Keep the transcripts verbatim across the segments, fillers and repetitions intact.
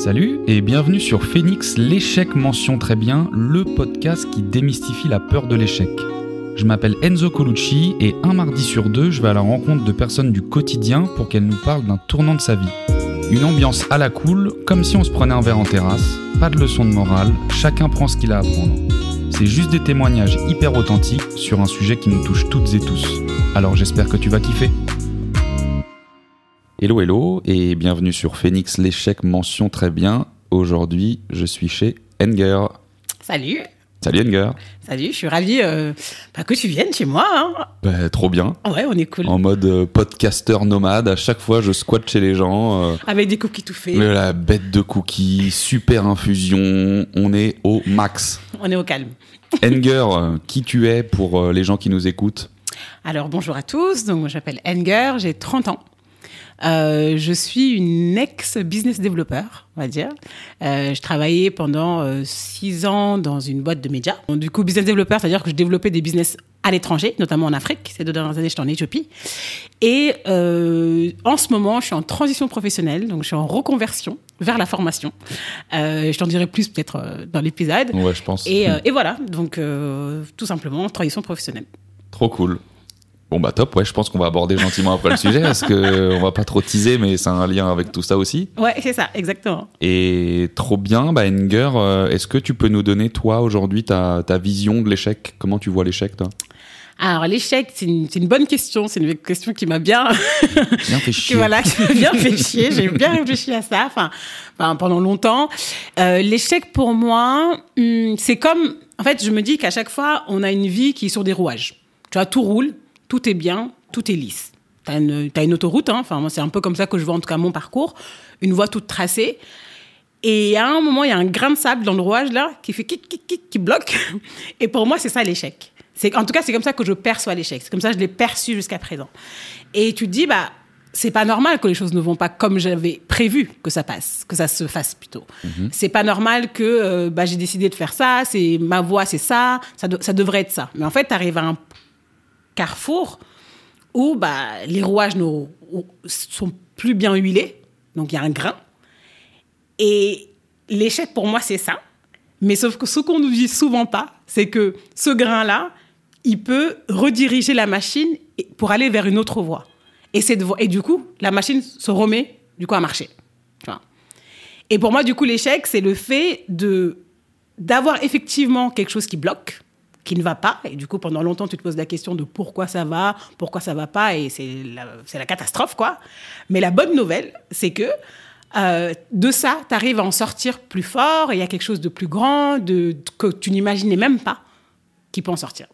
Salut et bienvenue sur Phoenix, l'échec mention très bien, le podcast qui démystifie la peur de l'échec. Je m'appelle Enzo Colucci et un mardi sur deux, je vais à la rencontre de personnes du quotidien pour qu'elles nous parlent d'un tournant de sa vie. Une ambiance à la cool, comme si on se prenait un verre en terrasse, pas de leçon de morale, chacun prend ce qu'il a à prendre. C'est juste des témoignages hyper authentiques sur un sujet qui nous touche toutes et tous. Alors j'espère que tu vas kiffer. Hello hello et bienvenue sur Phoenix, l'échec mention très bien. Aujourd'hui, je suis chez Enger. Salut. Salut Enger. Salut, je suis ravie euh, bah, que tu viennes chez moi. Hein. Bah, trop bien. Ouais, on est cool. En mode euh, podcasteur nomade, à chaque fois je squatte chez les gens. Euh, Avec des cookies tout faits. La bête de cookies, super infusion, on est au max. On est au calme. Enger, qui tu es pour euh, les gens qui nous écoutent ? Alors bonjour à tous, donc, je m'appelle Enger, j'ai trente ans. Euh, je suis une ex-business développeur, on va dire. Euh, je travaillais pendant euh, six ans dans une boîte de médias. Donc, du coup, business développeur, c'est-à-dire que je développais des business à l'étranger, notamment en Afrique. Ces deux dernières années, j'étais en Éthiopie. Et euh, en ce moment, je suis en transition professionnelle, donc je suis en reconversion vers la formation. Euh, je t'en dirai plus peut-être euh, dans l'épisode. Ouais, je pense. Et, euh, et voilà, donc euh, tout simplement, transition professionnelle. Trop cool. Bon bah top, ouais, je pense qu'on va aborder gentiment après le sujet parce que on va pas trop teaser, mais c'est un lien avec tout ça aussi. Ouais, c'est ça, exactement. Et trop bien, bah Enger, euh, est-ce que tu peux nous donner toi aujourd'hui ta, ta vision de l'échec ? Comment tu vois l'échec toi ? Alors l'échec, c'est une, c'est une bonne question, c'est une question qui m'a bien, bien fait chier. Voilà, qui m'a bien fait chier. J'ai bien réfléchi à ça, enfin, enfin pendant longtemps. Euh, l'échec pour moi, hum, c'est comme, en fait, je me dis qu'à chaque fois, on a une vie qui est sur des rouages. Tu vois, tout roule. Tout est bien, tout est lisse. T'as une, t'as une autoroute, hein. Enfin, moi, c'est un peu comme ça que je vois en tout cas mon parcours. Une voie toute tracée. Et à un moment, il y a un grain de sable dans le rouage, là, qui fait kick, kick, kick, qui bloque. Et pour moi, c'est ça l'échec. C'est, en tout cas, c'est comme ça que je perçois l'échec. C'est comme ça que je l'ai perçu jusqu'à présent. Et tu te dis, bah, c'est pas normal que les choses ne vont pas comme j'avais prévu que ça passe, que ça se fasse plutôt. Mm-hmm. C'est pas normal que euh, bah, j'ai décidé de faire ça, c'est ma voie, c'est ça, ça, de, ça devrait être ça. Mais en fait, t'arrives à un carrefour où bah, les rouages ne sont plus bien huilés, donc il y a un grain. Et l'échec, pour moi, c'est ça. Mais sauf que ce qu'on ne dit souvent pas, c'est que ce grain-là, il peut rediriger la machine pour aller vers une autre voie. Et, cette voie, et du coup, la machine se remet du coup, à marcher. Tu vois. Et pour moi, du coup, l'échec, c'est le fait de, d'avoir effectivement quelque chose qui bloque, qui ne va pas, et du coup, pendant longtemps, tu te poses la question de pourquoi ça va, pourquoi ça va pas, et c'est la, c'est la catastrophe, quoi. Mais la bonne nouvelle, c'est que euh, de ça, tu arrives à en sortir plus fort, et il y a quelque chose de plus grand, de, que tu n'imaginais même pas, qui peut en sortir.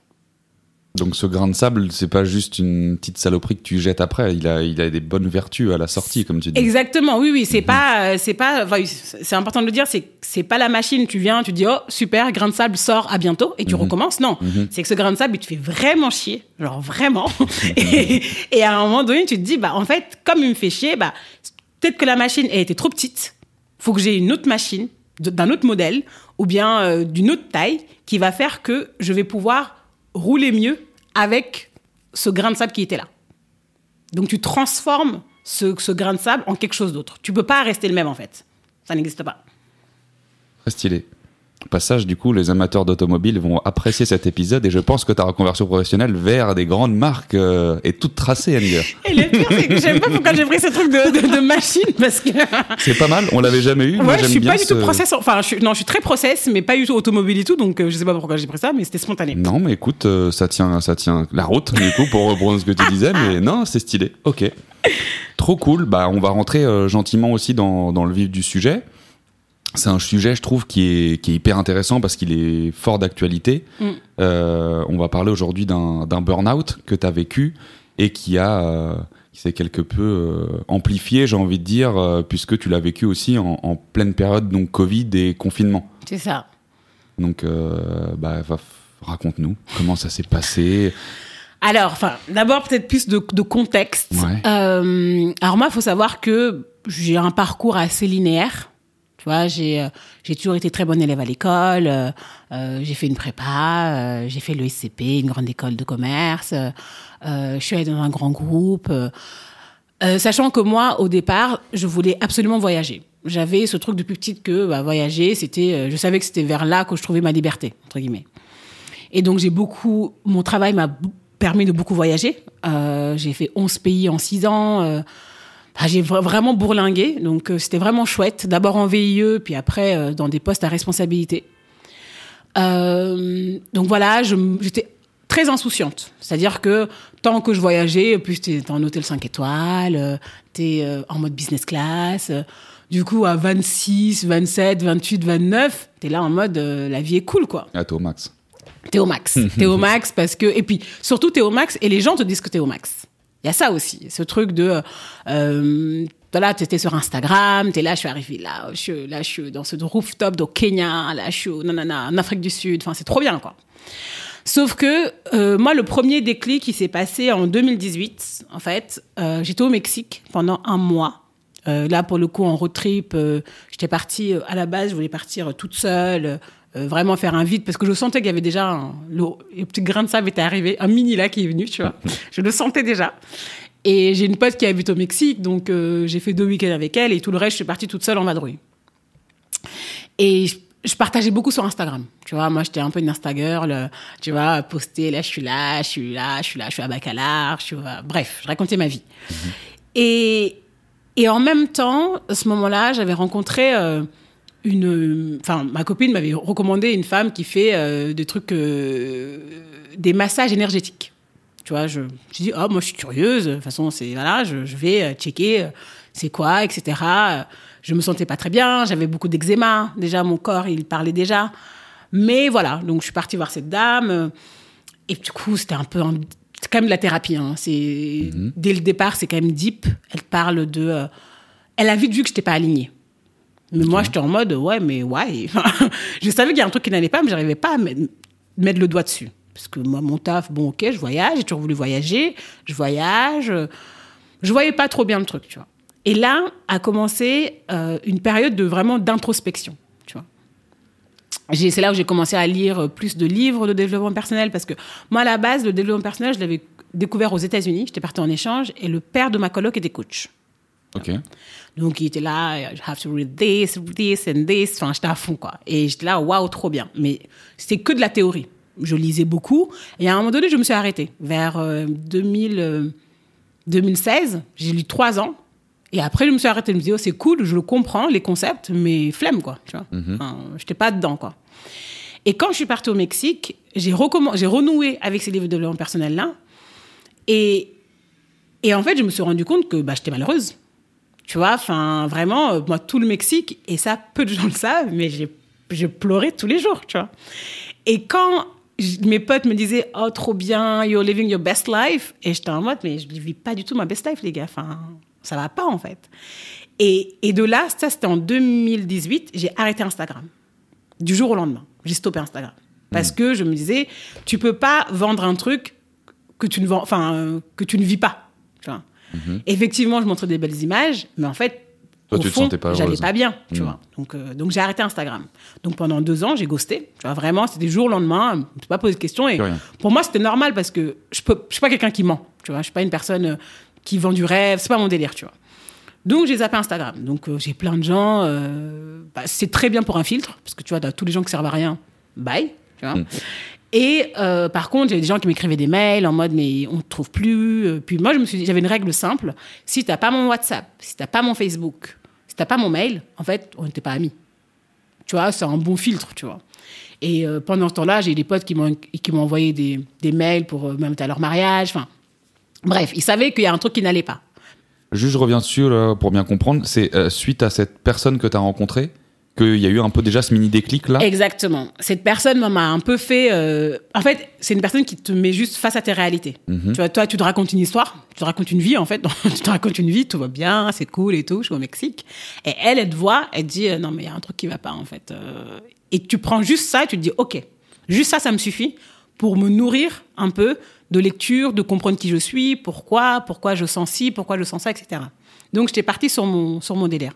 Donc ce grain de sable, c'est pas juste une petite saloperie que tu jettes après, il a, il a des bonnes vertus à la sortie, comme tu dis. Exactement, oui, oui, c'est mmh. pas, c'est pas, enfin, c'est important de le dire, c'est, c'est pas la machine, tu viens, tu dis, oh, super, grain de sable, sort, à bientôt, et tu mmh. recommences, non. Mmh. C'est que ce grain de sable, il te fait vraiment chier, genre vraiment. et, et à un moment donné, tu te dis, bah, en fait, comme il me fait chier, bah, peut-être que la machine, elle était trop petite, faut que j'ai une autre machine, d'un autre modèle, ou bien euh, d'une autre taille, qui va faire que je vais pouvoir rouler mieux avec ce grain de sable qui était là. Donc, tu transformes ce, ce grain de sable en quelque chose d'autre. Tu ne peux pas rester le même, en fait. Ça n'existe pas. Très stylé. Au passage, du coup, les amateurs d'automobile vont apprécier cet épisode et je pense que ta reconversion professionnelle vers des grandes marques euh, est toute tracée, Enger. Et le pire, c'est que j'aime pas pourquoi j'ai pris ce truc de, de, de machine, parce que... C'est pas mal, on l'avait jamais eu. Ouais, Moi, je j'aime suis bien pas du ce... tout process... Enfin, je suis, non, je suis très process, mais pas du tout automobile et tout, donc euh, je sais pas pourquoi j'ai pris ça, mais c'était spontané. Non, mais écoute, euh, ça, tient, ça tient la route, du coup, pour reprendre ce que tu disais, mais non, c'est stylé. Ok. Trop cool. Bah, on va rentrer euh, gentiment aussi dans, dans le vif du sujet. C'est un sujet, je trouve, qui est, qui est hyper intéressant parce qu'il est fort d'actualité. Mm. Euh, on va parler aujourd'hui d'un, d'un burn-out que tu as vécu et qui, a, euh, qui s'est quelque peu euh, amplifié, j'ai envie de dire, euh, puisque tu l'as vécu aussi en, en pleine période, donc Covid et confinement. C'est ça. Donc, euh, bah, va, raconte-nous comment ça s'est passé. Alors, enfin, d'abord, peut-être plus de, de contexte. Ouais. Euh, alors moi, il faut savoir que j'ai un parcours assez linéaire. Tu vois, j'ai, euh, j'ai toujours été très bonne élève à l'école, euh, euh, j'ai fait une prépa, euh, j'ai fait le S C P, une grande école de commerce, euh, euh, je suis allée dans un grand groupe, euh, euh, sachant que moi, au départ, je voulais absolument voyager. j'avais ce truc depuis petite que bah, voyager, c'était, euh, je savais que c'était vers là que je trouvais ma liberté, entre guillemets. Et donc, j'ai beaucoup, mon travail m'a b- permis de beaucoup voyager. Euh, j'ai fait onze pays en six ans. Euh, bah, j'ai v- vraiment bourlingué. Donc, euh, c'était vraiment chouette. D'abord en V I E, puis après, euh, dans des postes à responsabilité. Euh, donc voilà, je, j'étais très insouciante. C'est-à-dire que tant que je voyageais, plus t'es en hôtel cinq étoiles, euh, t'es euh, en mode business class. Euh, du coup, à vingt-six, vingt-sept, vingt-huit, vingt-neuf, t'es là en mode euh, la vie est cool, quoi. À toi, Max. T'es au max. T'es au max parce que... Et puis, surtout, t'es au max et les gens te disent que t'es au max. Il y a ça aussi, ce truc de... Euh, voilà, t'étais sur Instagram, t'es là, je suis arrivée là, je suis, là, je suis dans ce rooftop au Kenya, là, je suis au, nanana, en Afrique du Sud. Enfin, c'est trop bien, quoi. Sauf que euh, moi, le premier déclic qui s'est passé en deux mille dix-huit, en fait, euh, j'étais au Mexique pendant un mois. Euh, là, pour le coup, en road trip, euh, j'étais partie, euh, à la base, je voulais partir euh, toute seule, euh, vraiment faire un vide, parce que je sentais qu'il y avait déjà un, le, le petit grain de sable était arrivé, un mini là qui est venu, tu vois. Je le sentais déjà. Et j'ai une pote qui habite au Mexique, donc euh, j'ai fait deux week-ends avec elle, et tout le reste, je suis partie toute seule en vadrouille. Et je, je partageais beaucoup sur Instagram. Tu vois, moi, j'étais un peu une Instagirl, tu vois, poster, là, je suis là, je suis là, je suis là, je suis à Bacalar, je suis... Bref, je racontais ma vie. Mm-hmm. Et... Et en même temps, à ce moment-là, j'avais rencontré euh, une... Enfin, ma copine m'avait recommandé une femme qui fait euh, des trucs... Euh, des massages énergétiques. Tu vois, je me suis dit, oh, moi, je suis curieuse. De toute façon, c'est... Voilà, je, je vais checker euh, c'est quoi, et cetera. Je me sentais pas très bien. J'avais beaucoup d'eczéma. Déjà, mon corps, il parlait déjà. Mais voilà, donc je suis partie voir cette dame. Et du coup, c'était un peu... Un, c'est quand même de la thérapie. Hein. C'est, mm-hmm. Dès le départ, c'est quand même deep. Elle parle de... Euh, elle a vite vu que je n'étais pas alignée. Mais okay. Moi, j'étais en mode, ouais, mais ouais. Je savais qu'il y a un truc qui n'allait pas, mais je n'arrivais pas à m- mettre le doigt dessus. Parce que moi, mon taf, bon, ok, je voyage, j'ai toujours voulu voyager, je voyage. Je ne voyais pas trop bien le truc, tu vois. Et là a commencé euh, une période de, vraiment d'introspection, tu vois. J'ai, c'est là où j'ai commencé à lire plus de livres de développement personnel, parce que moi, à la base, le développement personnel, je l'avais découvert aux États-Unis. J'étais partie en échange, et le père de ma coloc était coach. Ok. Donc, il était là, you have to read this, this and this. Enfin, j'étais à fond, quoi. Et j'étais là, waouh, trop bien. Mais c'était que de la théorie. Je lisais beaucoup. Et à un moment donné, je me suis arrêtée. Vers euh, deux mille, euh, deux mille seize, j'ai lu trois ans. Et après, je me suis arrêtée. Je me disais, oh, c'est cool, je le comprends, les concepts, mais flemme, quoi. Tu vois. Mm-hmm. Enfin, j'étais pas dedans, quoi. Et quand je suis partie au Mexique, j'ai, recomm- j'ai renoué avec ces livres de développement personnel-là. Et, et en fait, je me suis rendu compte que bah, j'étais malheureuse. Tu vois, enfin, vraiment, euh, moi, tout le Mexique, et ça, peu de gens le savent, mais j'ai, j'ai pleuré tous les jours, tu vois. Et quand j- mes potes me disaient, oh, trop bien, you're living your best life, et j'étais en mode, mais je ne vis pas du tout ma best life, les gars, enfin, ça va pas, en fait. Et, et de là, ça, c'était en deux mille dix-huit, j'ai arrêté Instagram. Du jour au lendemain, j'ai stoppé Instagram. Parce mmh. que je me disais, tu peux pas vendre un truc que tu ne, vends, enfin, euh, que tu ne vis pas, tu vois. Mmh. Effectivement, je montrais des belles images, mais en fait, toi, au tu fond, te sentais pas j'allais heureuse. pas bien, tu mmh. vois. Donc, euh, donc, j'ai arrêté Instagram. Donc, pendant deux ans, j'ai ghosté. Tu vois, vraiment, c'était du jour au lendemain. Je ne me suis pas posé de questions. Et pour moi, c'était normal parce que je ne suis pas quelqu'un qui ment. Tu vois, je ne suis pas une personne qui vend du rêve. Ce n'est pas mon délire, tu vois. Donc, j'ai zappé Instagram. Donc, euh, j'ai plein de gens. Euh, bah, c'est très bien pour un filtre parce que tu vois, dans tous les gens qui ne servent à rien, bye. Tu vois. Mmh. Et euh, par contre, il y avait des gens qui m'écrivaient des mails en mode « mais on ne te trouve plus ». Puis moi, je me suis dit, j'avais une règle simple. Si tu n'as pas mon WhatsApp, si tu n'as pas mon Facebook, si tu n'as pas mon mail, en fait, on n'était pas amis. Tu vois, c'est un bon filtre, tu vois. Et euh, pendant ce temps-là, j'ai eu des potes qui m'ont, qui m'ont envoyé des, des mails pour euh, même à leur mariage. Enfin, bref, ils savaient qu'il y a un truc qui n'allait pas. Juste, je reviens dessus là, pour bien comprendre. C'est euh, suite à cette personne que tu as rencontrée qu'il y a eu un peu déjà ce mini déclic là. Exactement. Cette personne m'a un peu fait. Euh... En fait, c'est une personne qui te met juste face à tes réalités. Mm-hmm. Tu vois, toi, tu te racontes une histoire, tu te racontes une vie en fait. Tu te racontes une vie, tout va bien, c'est cool et tout. Je suis au Mexique. Et elle, elle te voit, elle te dit euh, non mais il y a un truc qui va pas en fait. Euh... Et tu prends juste ça, et tu te dis ok, juste ça, ça me suffit pour me nourrir un peu de lecture, de comprendre qui je suis, pourquoi, pourquoi je sens ci, pourquoi je sens ça, et cetera. Donc j'étais partie sur mon sur mon délire.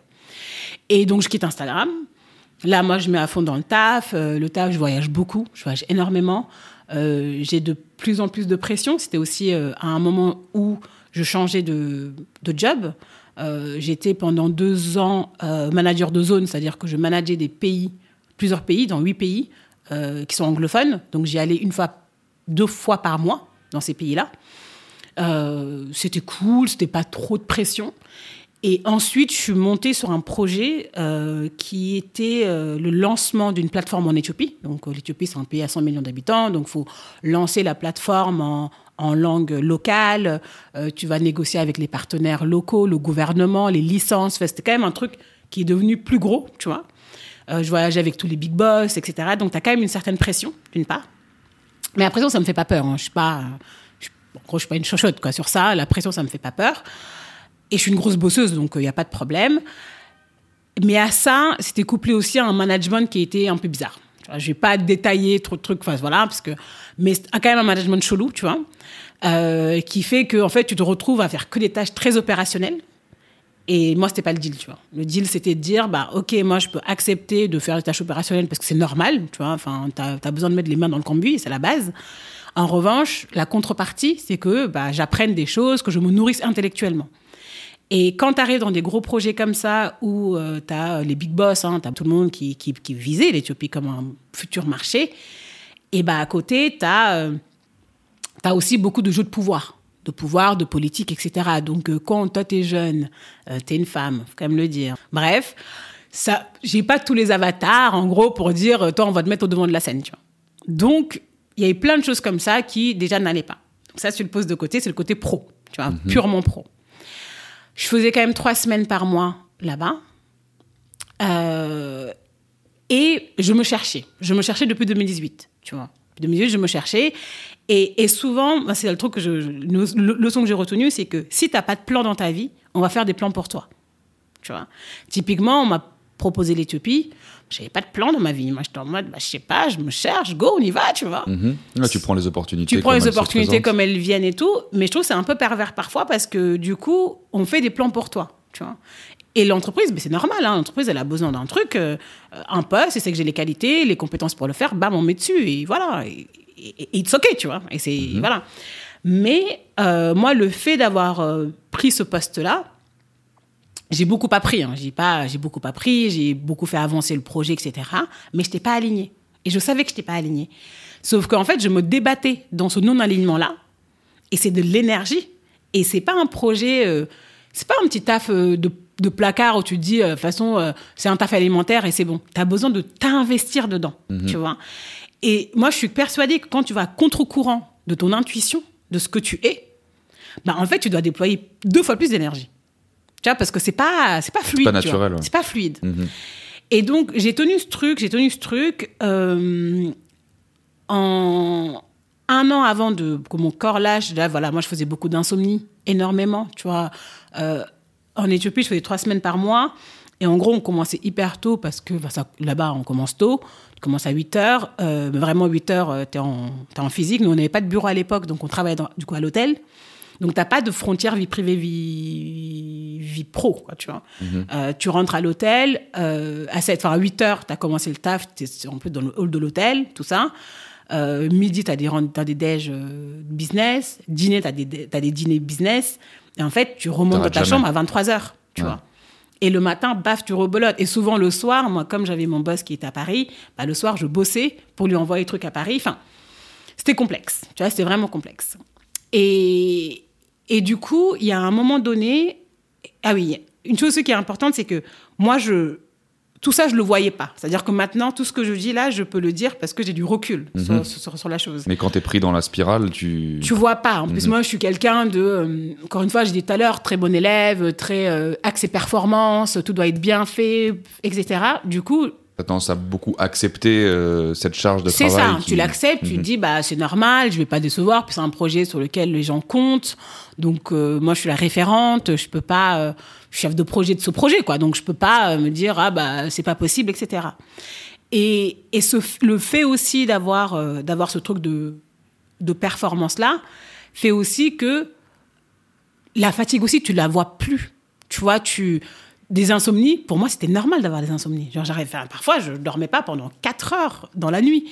Et donc, je quitte Instagram. Là, moi, je mets à fond dans le taf. Euh, le taf, je voyage beaucoup. Je voyage énormément. Euh, j'ai de plus en plus de pression. C'était aussi euh, à un moment où je changeais de, de job. Euh, j'étais pendant deux ans euh, manager de zone, c'est-à-dire que je manageais des pays, plusieurs pays, dans huit pays euh, qui sont anglophones. Donc j'y allais une fois, deux fois par mois dans ces pays-là. Euh, c'était cool, c'était pas trop de pression. Et ensuite, je suis montée sur un projet euh, qui était euh, le lancement d'une plateforme en Éthiopie. Donc, euh, l'Éthiopie, c'est un pays à cent millions d'habitants. Donc, il faut lancer la plateforme en, en langue locale. Euh, tu vas négocier avec les partenaires locaux, le gouvernement, les licences. Enfin, c'était quand même un truc qui est devenu plus gros, tu vois. Euh, je voyageais avec tous les big boss, et cetera. Donc, tu as quand même une certaine pression, d'une part. Mais la pression, ça ne me fait pas peur. Hein. Je suis pas, je, en gros, je suis pas une chochotte, quoi. Sur ça, la pression, ça ne me fait pas peur. Et je suis une grosse bosseuse, donc il euh, n'y a pas de problème. Mais à ça, c'était couplé aussi à un management qui était un peu bizarre. Je ne vais pas détailler trop de trucs, enfin, voilà, parce que, mais c'est quand même un management chelou, tu vois, euh, qui fait que en fait, tu te retrouves à faire que des tâches très opérationnelles. Et moi, ce n'était pas le deal, tu vois. Le deal, c'était de dire, bah, OK, moi, je peux accepter de faire des tâches opérationnelles parce que c'est normal, tu vois. Enfin, tu as besoin de mettre les mains dans le cambouis, c'est la base. En revanche, la contrepartie, c'est que bah, j'apprenne des choses, que je me nourrisse intellectuellement. Et quand tu arrives dans des gros projets comme ça, où euh, tu as les big boss, hein, tu as tout le monde qui, qui, qui visait l'Éthiopie comme un futur marché, et bah, à côté, tu as euh, aussi beaucoup de jeux de pouvoir, de pouvoir, de politique, et cetera. Donc, euh, quand toi, tu es jeune, euh, tu es une femme, faut quand même le dire. Bref, ça, j'ai pas tous les avatars, en gros, pour dire, toi, on va te mettre au devant de la scène, tu vois. Donc, il y a eu plein de choses comme ça qui, déjà, n'allaient pas. Donc ça, tu le poses de côté, c'est le côté pro, tu vois, mm-hmm. purement pro. Je faisais quand même trois semaines par mois là-bas. Euh, et je me cherchais. Je me cherchais depuis deux mille dix-huit, tu vois. Depuis deux mille dix-huit, je me cherchais. Et, et souvent, c'est le truc que je... Le, le leçon que j'ai retenue, c'est que si tu n'as pas de plan dans ta vie, on va faire des plans pour toi. Tu vois. Typiquement, on m'a proposé l'Éthiopie. Je n'avais pas de plan dans ma vie. Moi, j'étais en mode, bah, je sais pas, je me cherche, go, on y va, tu vois. Mm-hmm. Là, tu prends les opportunités. Tu prends les opportunités comme elles viennent et tout. Mais je trouve que c'est un peu pervers parfois parce que du coup, on fait des plans pour toi, tu vois. Et l'entreprise, mais c'est normal, hein, l'entreprise, elle a besoin d'un truc, euh, un poste, et c'est que j'ai les qualités, les compétences pour le faire, bam, on met dessus, et voilà. Et, et, et it's OK, tu vois. Et c'est, mm-hmm. voilà. Mais euh, moi, le fait d'avoir euh, pris ce poste-là, j'ai beaucoup appris, hein. j'ai, pas, j'ai beaucoup appris, j'ai beaucoup fait avancer le projet, et cetera. Mais je n'étais pas alignée. Et je savais que je n'étais pas alignée. Sauf qu'en fait, je me débattais dans ce non-alignement-là. Et c'est de l'énergie. Et ce n'est pas un projet... Euh, ce n'est pas un petit taf euh, de, de placard où tu te dis, de euh, toute façon, euh, c'est un taf alimentaire et c'est bon. Tu as besoin de t'investir dedans, mmh. tu vois. Et moi, je suis persuadée que quand tu vas à contre-courant de ton intuition, de ce que tu es, bah, en fait, tu dois déployer deux fois plus d'énergie. Tu vois, parce que c'est pas, c'est pas fluide. C'est pas naturel. Ouais. C'est pas fluide. Mmh. Et donc, j'ai tenu ce truc, j'ai tenu ce truc euh, en un an avant de, que mon corps lâche. Là, voilà, moi, je faisais beaucoup d'insomnie, énormément. Tu vois, euh, en Éthiopie, je faisais trois semaines par mois. Et en gros, on commençait hyper tôt parce que bah, ça, là-bas, on commence tôt. Tu commences à huit heures. Euh, vraiment, huit heures, euh, t'es en, t'es en physique. Nous, on n'avait pas de bureau à l'époque, donc on travaillait dans, du coup à l'hôtel. Donc, tu n'as pas de frontière vie privée, vie, vie pro, quoi, tu vois. Mm-hmm. Euh, tu rentres à l'hôtel, euh, à, sept, enfin, à huit heures, tu as commencé le taf, tu es un peu dans le hall de l'hôtel, tout ça. Euh, midi, tu as des, t'as des déj euh, business. Dîner, tu as des, des dîners business. Et en fait, tu remontes dans ta jamais. chambre à vingt-trois heures, tu ouais. vois. Et le matin, baf, tu rebelotes. Et souvent, le soir, moi, comme j'avais mon boss qui était à Paris, bah, le soir, je bossais pour lui envoyer des trucs à Paris. Enfin, c'était complexe. Tu vois, c'était vraiment complexe. Et... Et du coup, il y a un moment donné... Ah oui, une chose qui est importante, c'est que moi, je, tout ça, je ne le voyais pas. C'est-à-dire que maintenant, tout ce que je dis là, je peux le dire parce que j'ai du recul mm-hmm. sur, sur, sur la chose. Mais quand tu es pris dans la spirale, tu... Tu ne vois pas. En mm-hmm. plus, moi, je suis quelqu'un de... Euh, encore une fois, j'ai dit tout à l'heure, très bon élève, très euh, axé performance, tout doit être bien fait, et cetera. Du coup... Tu as tendance à beaucoup accepter euh, cette charge de c'est travail. C'est ça, qui... tu l'acceptes, mm-hmm. tu te dis, bah, c'est normal, je ne vais pas décevoir, puis c'est un projet sur lequel les gens comptent. Donc, euh, moi, je suis la référente, je ne peux pas... Euh, je suis chef de projet de ce projet, quoi. Donc, je ne peux pas euh, me dire, ah, bah, c'est pas possible, et cetera. Et, et ce, le fait aussi d'avoir, euh, d'avoir ce truc de, de performance-là fait aussi que la fatigue aussi, tu ne la vois plus. Tu vois, tu... des insomnies, pour moi, c'était normal d'avoir des insomnies. Genre, j'arrivais, enfin, parfois, je dormais pas pendant quatre heures dans la nuit.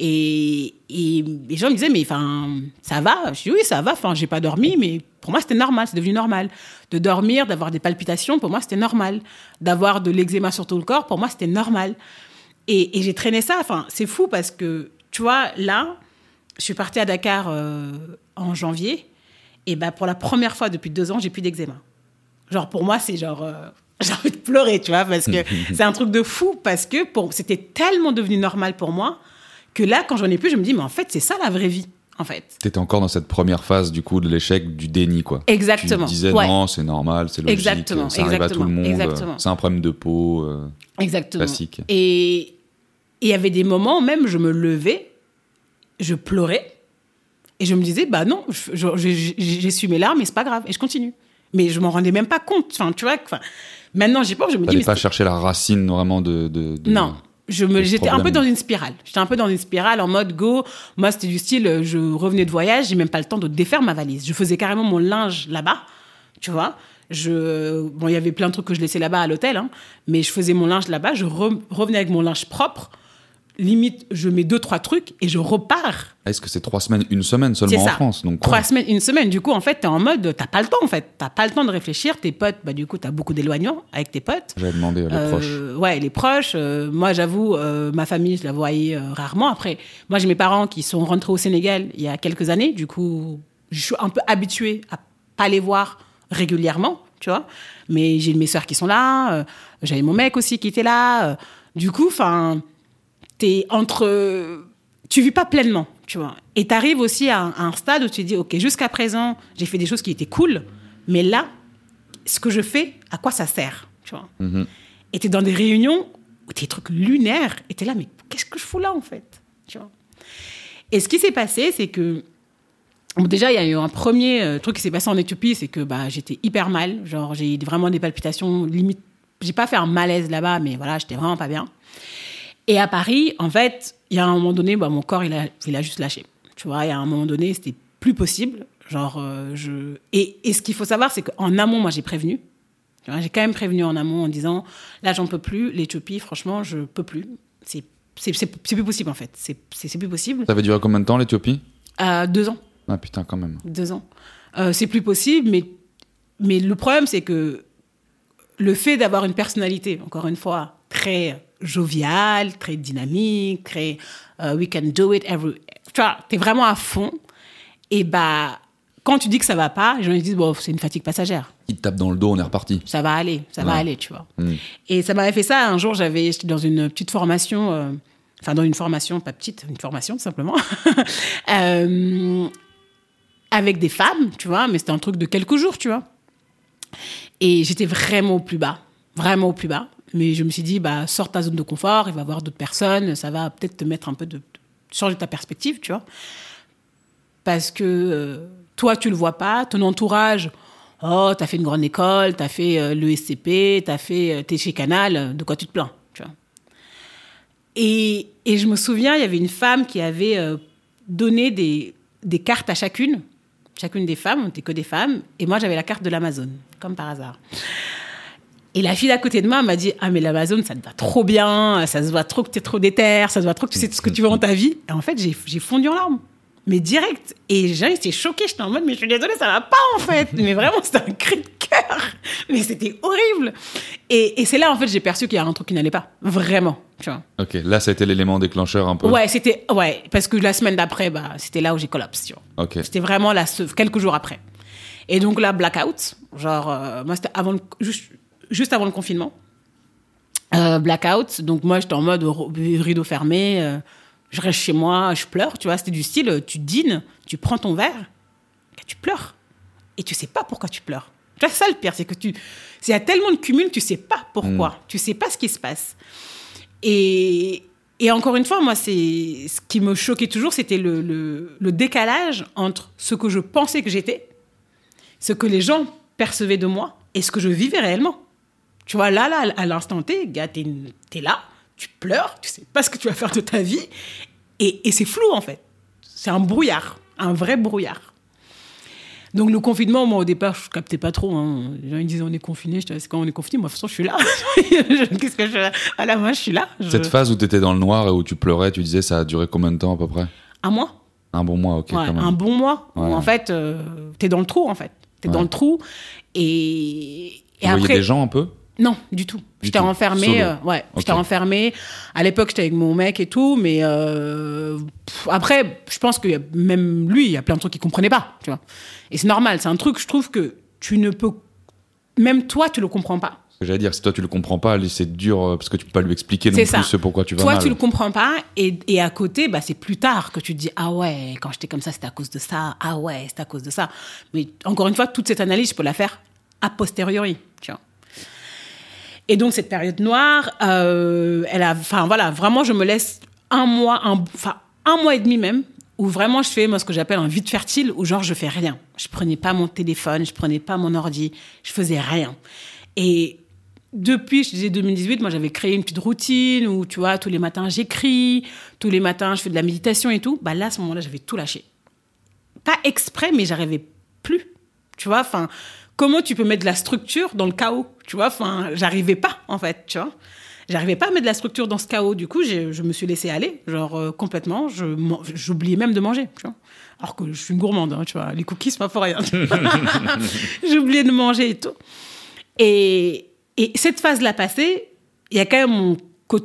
Et, et les gens me disaient, mais enfin, ça va? Je dis, oui, ça va. Enfin, j'ai pas dormi, mais pour moi, c'était normal. C'est devenu normal. De dormir, d'avoir des palpitations, pour moi, c'était normal. D'avoir de l'eczéma sur tout le corps, pour moi, c'était normal. Et, et j'ai traîné ça. Enfin, c'est fou parce que, tu vois, là, je suis partie à Dakar euh, en janvier. Et ben, pour la première fois depuis deux ans, j'ai plus d'eczéma. Genre, pour moi, c'est genre... Euh, j'ai envie de pleurer, tu vois, parce que c'est un truc de fou, parce que pour, c'était tellement devenu normal pour moi que là, quand j'en ai plus, je me dis, mais en fait, c'est ça la vraie vie, en fait. T'étais encore dans cette première phase, du coup, de l'échec, du déni, quoi. Exactement. Tu disais, ouais. non, c'est normal, c'est logique, exactement, ça arrive exactement, à tout le monde, exactement. C'est un problème de peau euh, exactement. classique. Et il y avait des moments, même, je me levais, je pleurais, et je me disais, bah non, je, je, je, j'essuie mes larmes, mais c'est pas grave, et je continue. Mais je m'en rendais même pas compte, enfin, tu vois, enfin... Maintenant, j'y pense, je me T'allais dis... pas chercher la racine vraiment de... de, de non, je me, j'étais problème. un peu dans une spirale. J'étais un peu dans une spirale en mode go. Moi, c'était du style, je revenais de voyage, j'ai même pas le temps de défaire ma valise. Je faisais carrément mon linge là-bas, tu vois. Je, bon, il y avait plein de trucs que je laissais là-bas à l'hôtel, hein, mais je faisais mon linge là-bas, je re, revenais avec mon linge propre. Limite, je mets deux, trois trucs et je repars. Est-ce que c'est trois semaines, une semaine seulement en France? Donc, trois semaines, une semaine. Du coup, en fait, t'es en mode, t'as pas le temps, en fait. T'as pas le temps de réfléchir. Tes potes, bah, du coup, t'as beaucoup d'éloignement avec tes potes. J'avais demandé les euh, proches. Ouais, les proches. Euh, moi, j'avoue, euh, ma famille, je la voyais euh, rarement. Après, moi, j'ai mes parents qui sont rentrés au Sénégal il y a quelques années. Du coup, je suis un peu habituée à pas les voir régulièrement, tu vois. Mais j'ai mes sœurs qui sont là. Euh, j'avais mon mec aussi qui était là. Euh, du coup, enfin... t'es entre... Tu vis pas pleinement, tu vois. Et t'arrives aussi à un, à un stade où tu te dis, OK, jusqu'à présent, j'ai fait des choses qui étaient cool, mais là, ce que je fais, à quoi ça sert, tu vois. Mm-hmm. Et t'es dans des réunions où t'es des trucs lunaires, et t'es là, mais qu'est-ce que je fous là, en fait, tu vois. Et ce qui s'est passé, c'est que... Bon, déjà, il y a eu un premier euh, truc qui s'est passé en Éthiopie, c'est que bah, j'étais hyper mal. Genre, j'ai eu vraiment des palpitations, limite... J'ai pas fait un malaise là-bas, mais voilà, j'étais vraiment pas bien. Et à Paris, en fait, il y a un moment donné, bah, mon corps, il a, il a juste lâché. Tu vois, il y a un moment donné, c'était plus possible. Genre, euh, je... Et, et ce qu'il faut savoir, c'est qu'en amont, moi, j'ai prévenu. Tu vois, j'ai quand même prévenu en amont en disant, là, j'en peux plus. L'Éthiopie, franchement, je peux plus. C'est, c'est, c'est, c'est plus possible, en fait. C'est, c'est, c'est plus possible. Ça avait duré combien de temps, l'Éthiopie ? euh, Deux ans. Ah putain, quand même. Deux ans. Euh, c'est plus possible, mais, mais le problème, c'est que le fait d'avoir une personnalité, encore une fois, très... jovial, très dynamique, très uh, we can do it every... Tu vois, t'es vraiment à fond. Et bah, quand tu dis que ça va pas, les gens ils disent, bon, c'est une fatigue passagère. Ils te tapent dans le dos, on est reparti. Ça va aller, ça ouais. va aller, tu vois. Mm. Et ça m'avait fait ça. Un jour, j'avais, j'étais dans une petite formation, euh, enfin, dans une formation, pas petite, une formation, tout simplement, euh, avec des femmes, tu vois, mais c'était un truc de quelques jours, tu vois. Et j'étais vraiment au plus bas, vraiment au plus bas. Mais je me suis dit, bah, sors ta zone de confort, il va y avoir d'autres personnes, ça va peut-être te mettre un peu de... changer ta perspective, tu vois. Parce que euh, toi, tu le vois pas, ton entourage, oh, t'as fait une grande école, t'as fait euh, l'E S C P, t'as fait, euh, t'es chez Canal, de quoi tu te plains, tu vois. Et, et je me souviens, il y avait une femme qui avait euh, donné des, des cartes à chacune, chacune des femmes, on n'était que des femmes, et moi, j'avais la carte de l'Amazon, comme par hasard. Et la fille d'à côté de moi m'a dit « Ah, mais l'Amazon, ça te va trop bien, ça se voit trop que tu es trop déter, ça se voit trop que tu sais tout ce que tu veux dans ta vie. » Et en fait, j'ai, j'ai fondu en larmes. Mais direct. Et j'étais choquée, j'étais en mode « Mais je suis désolée, ça va pas, en fait. » Mais vraiment, c'était un cri de cœur. Mais c'était horrible. Et, et c'est là, en fait, j'ai perçu qu'il y a un truc qui n'allait pas. Vraiment, tu vois. Ok, là, ça a été l'élément déclencheur un peu. Ouais, c'était... Ouais, parce que la semaine d'après, bah, c'était là où j'ai collapse, tu vois. Ok. C'était vraiment là, quelques jours après. Et donc là, blackout. Genre, euh, moi, c'était avant... Juste, juste avant le confinement. Euh, blackout. Donc moi, j'étais en mode rideau fermé. Euh, je reste chez moi, je pleure. Tu vois, c'était du style, tu dînes, tu prends ton verre, tu pleures. Et tu sais pas pourquoi tu pleures. Tu vois, c'est ça le pire, c'est que tu... Il y a tellement de cumul, tu sais pas pourquoi. Mmh. Tu sais pas ce qui se passe. Et, et encore une fois, moi, c'est... ce qui me choquait toujours, c'était le, le, le décalage entre ce que je pensais que j'étais, ce que les gens percevaient de moi et ce que je vivais réellement. Tu vois, là, là, à l'instant T, gars, t'es, t'es là, tu pleures, tu sais pas ce que tu vas faire de ta vie, et, et c'est flou, en fait. C'est un brouillard, un vrai brouillard. Donc le confinement, moi au départ, je captais pas trop. Hein. Les gens ils disaient on est confiné, je disais c'est quand on est confiné. Moi de toute façon je suis là. Qu'est-ce que je fais là? Voilà, moi je suis là. Je... Cette phase où t'étais dans le noir et où tu pleurais, tu disais ça a duré combien de temps à peu près? Un mois. Un bon mois, ok. Ouais, quand même. un bon mois. Ouais. Où en fait, euh, t'es dans le trou en fait. T'es Ouais. dans le trou et, et Tu après. voyais des gens un peu? Non, du tout. Du J'étais tout. enfermée. Solo. Euh, ouais, Ok. j'étais enfermée. À l'époque, j'étais avec mon mec et tout, mais euh, pff, après, je pense que même lui, il y a plein de trucs qu'il comprenait pas, tu vois. Et c'est normal. C'est un truc, je trouve que tu ne peux, même toi, tu le comprends pas. Ce que j'allais dire, si toi tu le comprends pas, lui, c'est dur euh, parce que tu peux pas lui expliquer non C'est plus ça. ce pourquoi tu vas Toi, mal. tu le comprends pas, et, et à côté, bah, c'est plus tard que tu te dis ah ouais, quand j'étais comme ça, c'était à cause de ça. Ah ouais, c'était à cause de ça. Mais encore une fois, toute cette analyse, je peux la faire a posteriori, tu vois. Et donc cette période noire, euh, elle a, enfin voilà, vraiment, je me laisse un mois, un, enfin un mois et demi même, où vraiment je fais moi ce que j'appelle un vide fertile, où genre je fais rien. Je prenais pas mon téléphone, je prenais pas mon ordi, je faisais rien. Et depuis, je disais deux mille dix-huit, moi j'avais créé une petite routine où tu vois tous les matins j'écris, tous les matins je fais de la méditation et tout. Bah là à ce moment-là j'avais tout lâché. Pas exprès, mais j'arrivais plus. Tu vois, enfin. Comment tu peux mettre de la structure dans le chaos, tu vois? Enfin, j'arrivais pas, en fait, tu vois? J'arrivais pas à mettre de la structure dans ce chaos. Du coup, j'ai, je me suis laissée aller, genre euh, complètement. Je, j'oubliais même de manger, tu vois? Alors que je suis une gourmande, hein, tu vois? Les cookies, c'est pas pour rien. J'oubliais de manger et tout. Et, et cette phase-là passée, il y a quand même mon,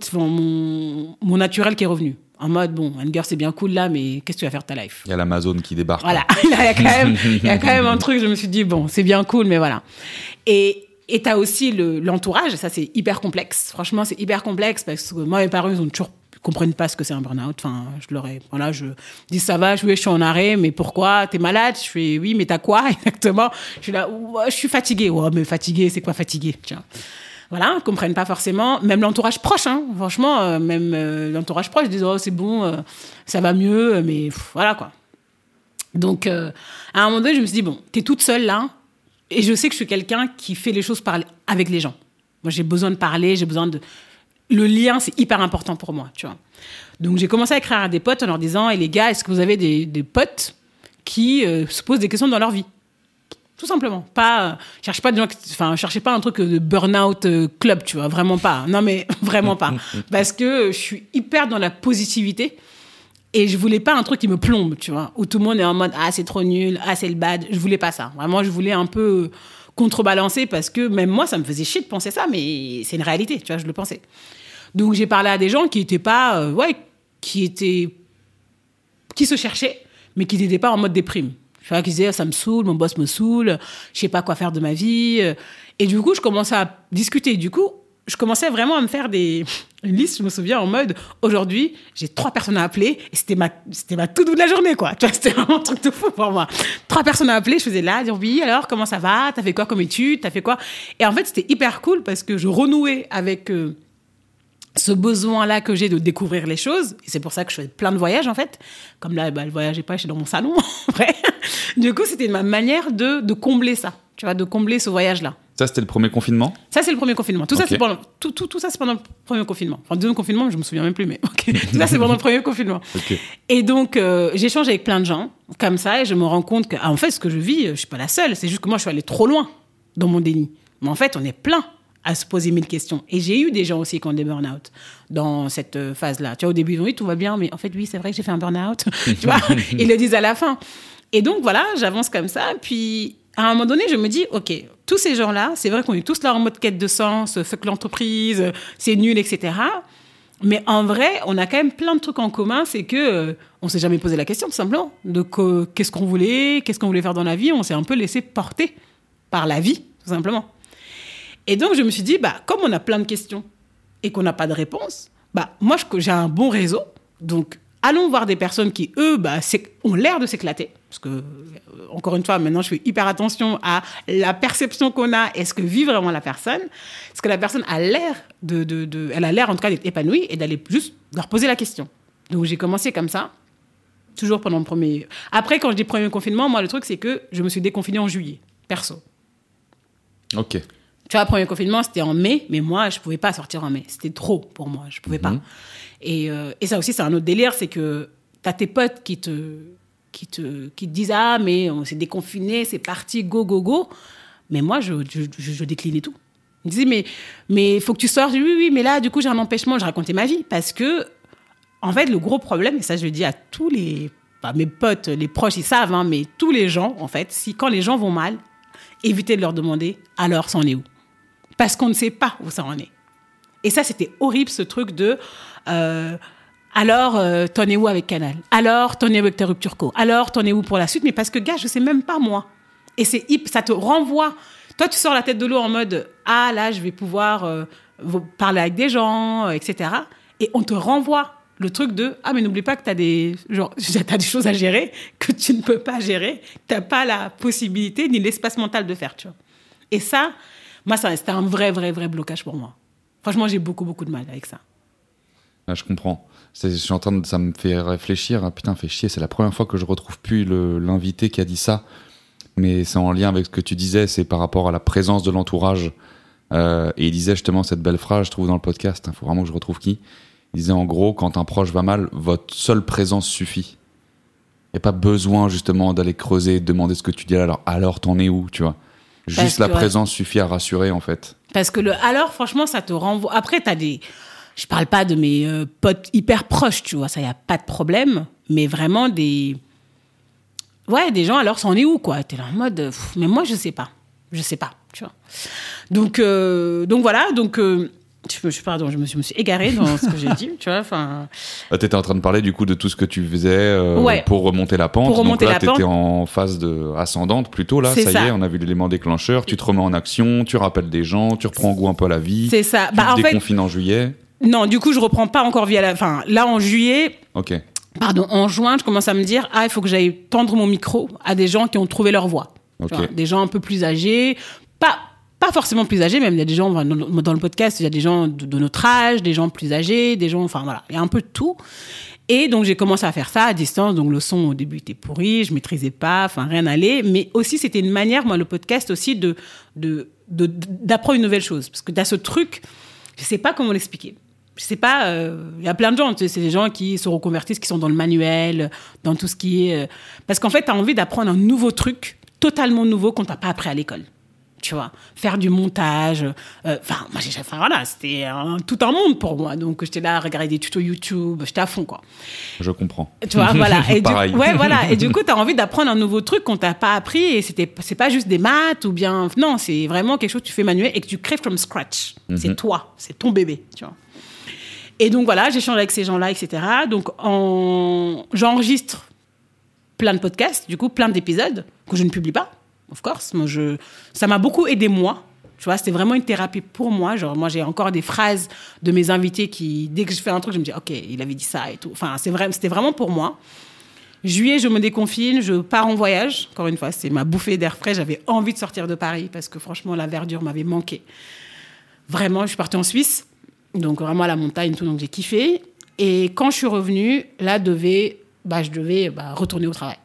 mon, mon naturel qui est revenu. En mode, bon, Anger, c'est bien cool là, mais qu'est-ce que tu vas faire de ta life? Il y a l'Amazon qui débarque. Voilà, il y a quand même, il y a quand même un truc, je me suis dit, bon, c'est bien cool, mais voilà. Et et t'as aussi le, l'entourage, ça c'est hyper complexe. Franchement, c'est hyper complexe parce que moi, mes parents, ils ont toujours, ils comprennent pas ce que c'est un burn-out. Enfin, je leur ai, voilà, je dis, ça va, je, oui, je suis en arrêt, mais pourquoi? T'es malade? Je fais, oui, mais t'as quoi exactement? Je suis là, ouais, je suis fatiguée. Ouais, mais fatiguée, c'est quoi fatiguée? Tiens. Voilà, ils comprennent pas forcément. Même l'entourage proche, hein, franchement, euh, même euh, l'entourage proche disent oh c'est bon, euh, ça va mieux, mais pff, voilà quoi. Donc euh, à un moment donné, je me suis dit bon, t'es toute seule là, et je sais que je suis quelqu'un qui fait les choses par, avec les gens. Moi, j'ai besoin de parler, j'ai besoin de le lien, c'est hyper important pour moi, tu vois. Donc j'ai commencé à écrire à des potes en leur disant et les gars, est-ce que vous avez des, des potes qui euh, se posent des questions dans leur vie? Tout simplement. Pas, euh, cherche pas des gens, enfin, cherchez pas un truc de burn-out euh, club, tu vois, vraiment pas. Non, mais vraiment pas. Parce que je suis hyper dans la positivité et je voulais pas un truc qui me plombe, tu vois, où tout le monde est en mode, ah, c'est trop nul, ah, c'est le bad. Je voulais pas ça. Vraiment, je voulais un peu contrebalancer parce que même moi, ça me faisait chier de penser ça, mais c'est une réalité, tu vois, je le pensais. Donc, j'ai parlé à des gens qui étaient pas, euh, ouais, qui étaient, qui se cherchaient, mais qui n'étaient pas en mode déprime. Tu vois, qui disaient, ça me saoule, mon boss me saoule, je sais pas quoi faire de ma vie. Et du coup, je commençais à discuter. Du coup, je commençais vraiment à me faire des... une liste, je me souviens, en mode, aujourd'hui, j'ai trois personnes à appeler, et c'était ma, c'était ma to-do de la journée, quoi. Tu vois, c'était vraiment un truc de fou pour moi. Trois personnes à appeler, je faisais là, dire, oui, alors, comment ça va? T'as fait quoi comme étude? T'as fait quoi? Et en fait, c'était hyper cool parce que je renouais avec... Euh, ce besoin-là que j'ai de découvrir les choses, et c'est pour ça que je fais plein de voyages, en fait. Comme là, bah, le voyage est pas, je suis dans mon salon, en vrai. Du coup, c'était ma manière de, de combler ça, tu vois, de combler ce voyage-là. Ça, c'était le premier confinement? Ça, c'est le premier confinement. Tout, okay. ça, c'est pendant, tout, tout, tout ça, c'est pendant le premier confinement. Enfin, le deuxième confinement, je me souviens même plus, mais okay. Tout ça, c'est pendant le premier confinement. Okay. Et donc, euh, j'échange avec plein de gens, comme ça, et je me rends compte que, ah, en fait, ce que je vis, je suis pas la seule. C'est juste que moi, je suis allée trop loin dans mon déni. Mais en fait, on est plein à se poser mille questions. Et j'ai eu des gens aussi qui ont des burn-out dans cette phase-là. Tu vois, au début, ils ont dit, tout va bien, mais en fait, oui, c'est vrai que j'ai fait un burn-out. Tu vois, ils le disent à la fin. Et donc, voilà, j'avance comme ça. Puis, à un moment donné, je me dis, OK, tous ces gens-là, c'est vrai qu'on est tous là en mode quête de sens, fuck l'entreprise, c'est nul, et cetera. Mais en vrai, on a quand même plein de trucs en commun. C'est que euh, on s'est jamais posé la question, tout simplement, de que, qu'est-ce qu'on voulait, qu'est-ce qu'on voulait faire dans la vie. On s'est un peu laissé porter par la vie, tout simplement. Et donc, je me suis dit, bah, comme on a plein de questions et qu'on n'a pas de réponse, bah, moi, je, j'ai un bon réseau. Donc, allons voir des personnes qui, eux, bah, ont l'air de s'éclater. Parce que, euh, encore une fois, maintenant, je fais hyper attention à la perception qu'on a et ce que vit vraiment la personne. Parce que la personne a l'air de, de, de, elle a l'air, en tout cas, d'être épanouie et d'aller juste leur poser la question. Donc, j'ai commencé comme ça, toujours pendant le premier... Après, quand je dis premier confinement, moi, le truc, c'est que je me suis déconfinée en juillet, perso. OK. Tu vois, le premier confinement, c'était en mai, mais moi, je ne pouvais pas sortir en mai. C'était trop pour moi, je ne pouvais mmh. pas. Et, euh, et ça aussi, c'est un autre délire, c'est que tu as tes potes qui te, qui te, qui te disent « Ah, mais on s'est déconfiné, c'est parti, go, go, go ». Mais moi, je, je, je, je déclinais tout. Il me disait « Mais mais faut que tu sortes. » Oui, oui, mais là, du coup, j'ai un empêchement. Je racontais ma vie parce que, en fait, le gros problème, et ça, je le dis à tous les... Bah, mes potes, les proches, ils savent, hein, mais tous les gens, en fait, si quand les gens vont mal, évitez de leur demander « Alors, ça en est où ?» Parce qu'on ne sait pas où ça en est. Et ça, c'était horrible, ce truc de... Euh, alors, euh, t'en es où avec Canal ? Alors, t'en es où avec ta rupture co ? Alors, t'en es où pour la suite ? Mais parce que, gars, je sais même pas, moi. Et c'est hip, ça te renvoie. Toi, tu sors la tête de l'eau en mode « Ah, là, je vais pouvoir euh, parler avec des gens, euh, et cetera » Et on te renvoie le truc de « Ah, mais n'oublie pas que t'as des, genre, t'as des choses à gérer que tu ne peux pas gérer. T'as pas la possibilité ni l'espace mental de faire, tu vois. » Et ça, moi, ça, c'était un vrai, vrai, vrai blocage pour moi. Franchement, j'ai beaucoup, beaucoup de mal avec ça. Ah, je comprends. C'est, je suis en train de, ça me fait réfléchir. Ah, putain, fait chier. C'est la première fois que je retrouve plus le, l'invité qui a dit ça. Mais c'est en lien avec ce que tu disais. C'est par rapport à la présence de l'entourage. Euh, et il disait justement cette belle phrase, je trouve, dans le podcast. Il faut vraiment que je retrouve qui. Il disait en gros, quand un proche va mal, votre seule présence suffit. Il n'y a pas besoin justement d'aller creuser, de demander ce que tu dis. Alors, alors t'en es où, tu vois ? Juste Parce la que, présence ouais. suffit à rassurer, en fait. Parce que le alors, franchement, ça te renvoie. Après, t'as des. Je parle pas de mes euh, potes hyper proches, tu vois, ça, y a pas de problème. Mais vraiment des. Ouais, des gens, alors, ça en est où, quoi ? T'es là en mode. Pff, mais moi, je sais pas. Je sais pas, tu vois. Donc, euh, donc voilà, donc. Euh, je, je, pardon, je me suis, me suis égarée dans ce que j'ai dit, tu vois. Enfin. T'étais en train de parler du coup de tout ce que tu faisais euh, ouais. pour remonter la pente. Pour remonter donc là, la pente. T'étais en phase de ascendante plutôt. Là, ça, ça y est, on a vu l'élément déclencheur. Tu te remets en action, tu rappelles des gens, tu reprends goût un peu à la vie. C'est ça. Tu bah, te en déconfines fait, en juillet. Non, du coup, je reprends pas encore via la. Enfin, là en juillet. Ok. Pardon, en juin, je commence à me dire ah, il faut que j'aille tendre mon micro à des gens qui ont trouvé leur voie. Okay. Tu vois, des gens un peu plus âgés, pas. Pas forcément plus âgés, même il y a des gens dans le podcast, il y a des gens de, de notre âge, des gens plus âgés, des gens, enfin voilà, il y a un peu de tout. Et donc j'ai commencé à faire ça à distance. Donc le son au début était pourri, je maîtrisais pas, enfin rien n'allait. Mais aussi c'était une manière, moi le podcast aussi de de, de d'apprendre une nouvelle chose, parce que t'as ce truc, je sais pas comment l'expliquer. Je sais pas, il euh, y a plein de gens, tu sais, c'est des gens qui se reconvertissent, qui sont dans le manuel, dans tout ce qui est, euh, parce qu'en fait t'as envie d'apprendre un nouveau truc, totalement nouveau qu'on t'a pas appris à l'école. Tu vois, faire du montage. Enfin, euh, moi, j'ai, enfin, voilà, c'était un, tout un monde pour moi. Donc, j'étais là à regarder des tutos YouTube, j'étais à fond, quoi. Je comprends. Tu vois, voilà. Et Pareil. Du, ouais, voilà. Et du coup, t'as envie d'apprendre un nouveau truc qu'on t'a pas appris. Et c'était, c'est pas juste des maths ou bien. Non, c'est vraiment quelque chose que tu fais manuel et que tu crées from scratch. Mm-hmm. C'est toi, c'est ton bébé, tu vois. Et donc, voilà, j'échange avec ces gens-là, et cetera. Donc, en... j'enregistre plein de podcasts, du coup, plein d'épisodes que je ne publie pas. Of course, moi je, ça m'a beaucoup aidé moi. Tu vois, c'était vraiment une thérapie pour moi. Genre, moi j'ai encore des phrases de mes invités qui, dès que je fais un truc, je me dis, ok, il avait dit ça et tout. Enfin, c'est vrai, c'était vraiment pour moi. Juillet, je me déconfine, je pars en voyage. Encore une fois, c'est ma bouffée d'air frais. J'avais envie de sortir de Paris parce que franchement, la verdure m'avait manqué. Vraiment, je suis partie en Suisse, donc vraiment à la montagne, tout. Donc j'ai kiffé. Et quand je suis revenue, là, devais, bah, je devais bah, retourner au travail.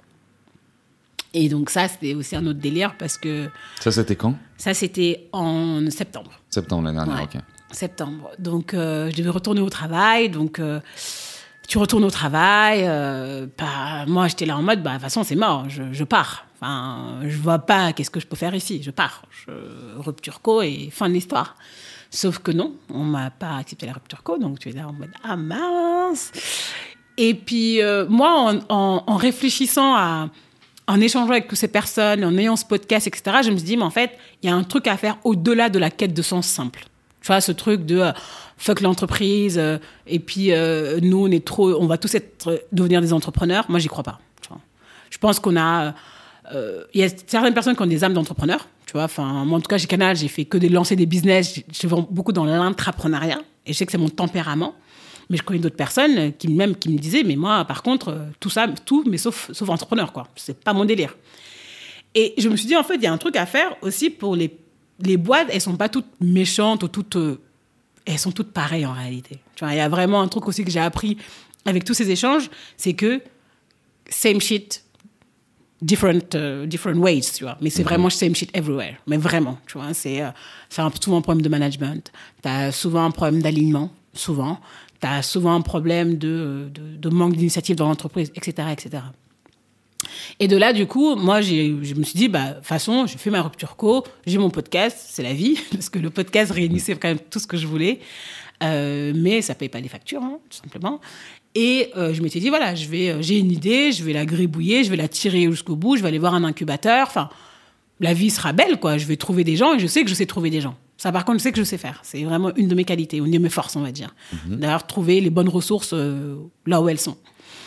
Et donc ça, c'était aussi un autre délire parce que... Ça, c'était quand ? Ça, c'était en septembre. Septembre l'année dernière, ouais, ok. Septembre. Donc, euh, je devais retourner au travail. Donc, euh, tu retournes au travail. Euh, bah, moi, j'étais là en mode, bah, de toute façon, c'est mort, je, je pars. Enfin, je vois pas qu'est-ce que je peux faire ici. Je pars. Je, rupture co et fin de l'histoire. Sauf que non, on m'a pas accepté la rupture co. Donc, tu es là en mode, ah mince. Et puis, euh, moi, en, en, en réfléchissant à... En échangeant avec toutes ces personnes, en ayant ce podcast, et cetera, je me suis dit, mais en fait, il y a un truc à faire au-delà de la quête de sens simple. Tu vois, ce truc de euh, fuck l'entreprise, euh, et puis euh, nous, on est trop, on va tous être, euh, devenir des entrepreneurs. Moi, j'y crois pas. Tu vois. Je pense qu'on a, euh, il y a certaines personnes qui ont des âmes d'entrepreneurs. Tu vois, enfin, moi, en tout cas, chez Canal, j'ai fait que de lancer des business. Je suis beaucoup dans l'intrapreneuriat, et je sais que c'est mon tempérament. Mais je connais d'autres personnes qui, même, qui me disaient, mais moi, par contre, tout ça, tout, mais sauf, sauf entrepreneur, quoi. C'est pas mon délire. Et je me suis dit, en fait, il y a un truc à faire aussi pour les, les boîtes. Elles sont pas toutes méchantes ou toutes, euh, elles sont toutes pareilles en réalité. Tu vois, il y a vraiment un truc aussi que j'ai appris avec tous ces échanges, c'est que same shit, different, uh, different ways, tu vois. Mais c'est mm-hmm. vraiment same shit everywhere. Mais vraiment, tu vois, c'est, euh, c'est un, souvent un problème de management. T'as souvent un problème d'alignement, souvent. Tu as souvent un problème de, de, de manque d'initiative dans l'entreprise, et cetera, et cetera. Et de là, du coup, moi, j'ai, je me suis dit, bah, de toute façon, j'ai fait ma rupture co, j'ai mon podcast, c'est la vie, parce que le podcast réunissait quand même tout ce que je voulais, euh, mais ça paye pas les factures, hein, tout simplement. Et euh, je m'étais dit, voilà, je vais, euh, j'ai une idée, je vais la gribouiller, je vais la tirer jusqu'au bout, je vais aller voir un incubateur, enfin, la vie sera belle, quoi. Je vais trouver des gens et je sais que je sais trouver des gens. Ça, par contre, je sais que je sais faire. C'est vraiment une de mes qualités, une de mes forces, on va dire. Mm-hmm. D'ailleurs, trouver les bonnes ressources euh, là où elles sont.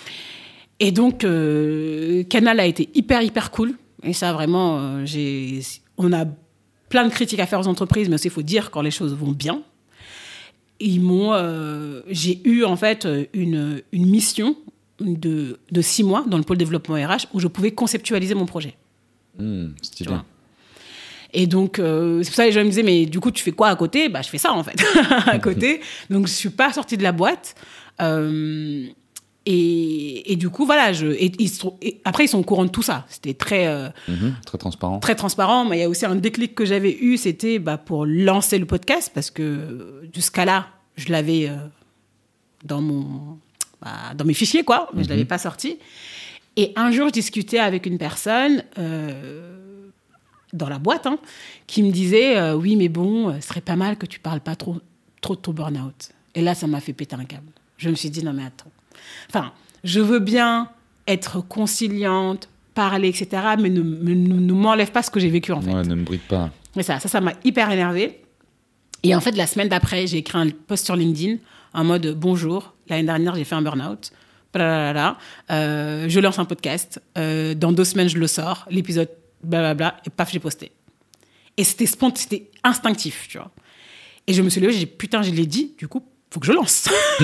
Et donc, euh, Canal a été hyper, hyper cool. Et ça, vraiment, euh, j'ai... on a plein de critiques à faire aux entreprises, mais aussi, il faut dire quand les choses vont bien. Ils m'ont... Euh, j'ai eu, en fait, une, une mission de, de six mois dans le pôle développement R H où je pouvais conceptualiser mon projet. Mmh, stylé. Et donc, euh, c'est pour ça que les gens me disaient, mais du coup, tu fais quoi à côté ? Bah, je fais ça, en fait, à côté. Donc, je ne suis pas sortie de la boîte. Euh... Et, et du coup, voilà, je, et, ils, et après, ils sont au courant de tout ça. C'était très... Euh, mmh, très transparent. Très transparent. Mais il y a aussi un déclic que j'avais eu, c'était bah, pour lancer le podcast, parce que jusqu'à là, je l'avais euh, dans, mon, bah, dans mes fichiers, quoi, mais mmh. je ne l'avais pas sorti. Et un jour, je discutais avec une personne euh, dans la boîte hein, qui me disait euh, « Oui, mais bon, ce serait pas mal que tu ne parles pas trop, trop de ton burn-out. » Et là, ça m'a fait péter un câble. Je me suis dit « Non, mais attends. » Enfin, je veux bien être conciliante, parler, et cetera, mais ne, ne, ne m'enlève pas ce que j'ai vécu, en fait. Ouais, ne me bride pas. Mais ça, ça, ça m'a hyper énervée. Et en fait, la semaine d'après, j'ai écrit un post sur LinkedIn en mode « Bonjour, l'année dernière, j'ai fait un burn-out. Blablabla. Euh, je lance un podcast. Euh, dans deux semaines, je le sors. L'épisode, blablabla. Et paf, j'ai posté. Et c'était spontané, c'était instinctif, tu vois. Et je me suis levée, j'ai dit « Putain, je l'ai dit, du coup, faut que je lance. »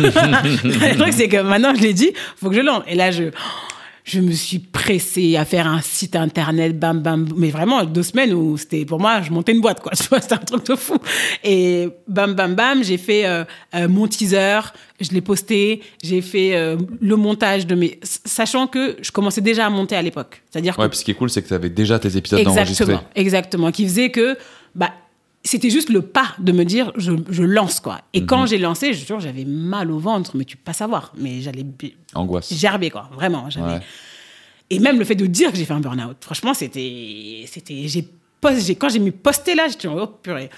Le truc, c'est que maintenant, je l'ai dit, faut que je lance. Et là, je, je me suis pressée à faire un site internet, bam, bam, mais vraiment, deux semaines où c'était, pour moi, je montais une boîte, quoi. Tu vois, c'était un truc de fou. Et bam, bam, bam, j'ai fait euh, euh, mon teaser, je l'ai posté, j'ai fait euh, le montage de mes... Sachant que je commençais déjà à monter à l'époque. C'est-à-dire que... Ouais, puis ce qui est cool, c'est que tu avais déjà tes épisodes exactement, enregistrés. Exactement, qui faisait que... Bah, c'était juste le pas de me dire, je, je lance, quoi. Et mm-hmm. quand j'ai lancé, je jure, j'avais mal au ventre, mais tu peux pas savoir. Mais j'allais... Angoisse. Gerber, quoi. Vraiment. J'avais... Ouais. Et même le fait de dire que j'ai fait un burn-out, franchement, c'était... c'était j'ai post... j'ai... Quand j'ai mis posté là, j'étais oh purée.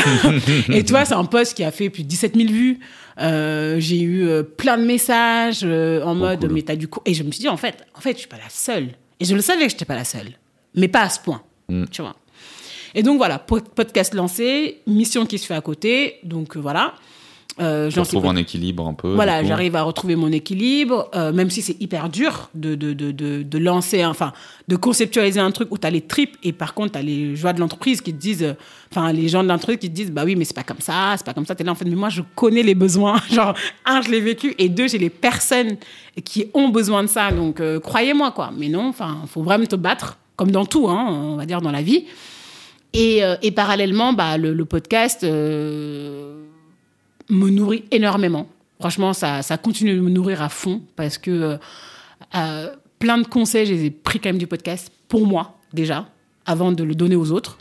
Et tu vois, c'est un post qui a fait plus de dix-sept mille vues. Euh, j'ai eu euh, plein de messages euh, en oh, mode, cool. mais t'as du coup... Et je me suis dit, en fait, en fait, je suis pas la seule. Et je le savais que j'étais pas la seule. Mais pas à ce point, mm. tu vois. Et donc, voilà, podcast lancé, mission qui se fait à côté. Donc, euh, voilà. Euh, tu retrouves un équilibre un peu. Voilà, j'arrive à retrouver mon équilibre, euh, même si c'est hyper dur de, de, de, de, de lancer, enfin, de conceptualiser un truc où tu as les tripes et par contre, tu as les joies de l'entreprise qui te disent, enfin, euh, les gens de l'entreprise qui te disent, bah oui, mais c'est pas comme ça, c'est pas comme ça. Tu es là, en fait, mais moi, je connais les besoins. Genre, un, je l'ai vécu et deux, j'ai les personnes qui ont besoin de ça. Donc, euh, croyez-moi, quoi. Mais non, enfin, il faut vraiment te battre, comme dans tout, hein, on va dire, dans la vie. Et, euh, et parallèlement, bah, le, le podcast euh, me nourrit énormément. Franchement, ça, ça continue de me nourrir à fond parce que euh, euh, plein de conseils, je les ai pris quand même du podcast pour moi, déjà, avant de le donner aux autres.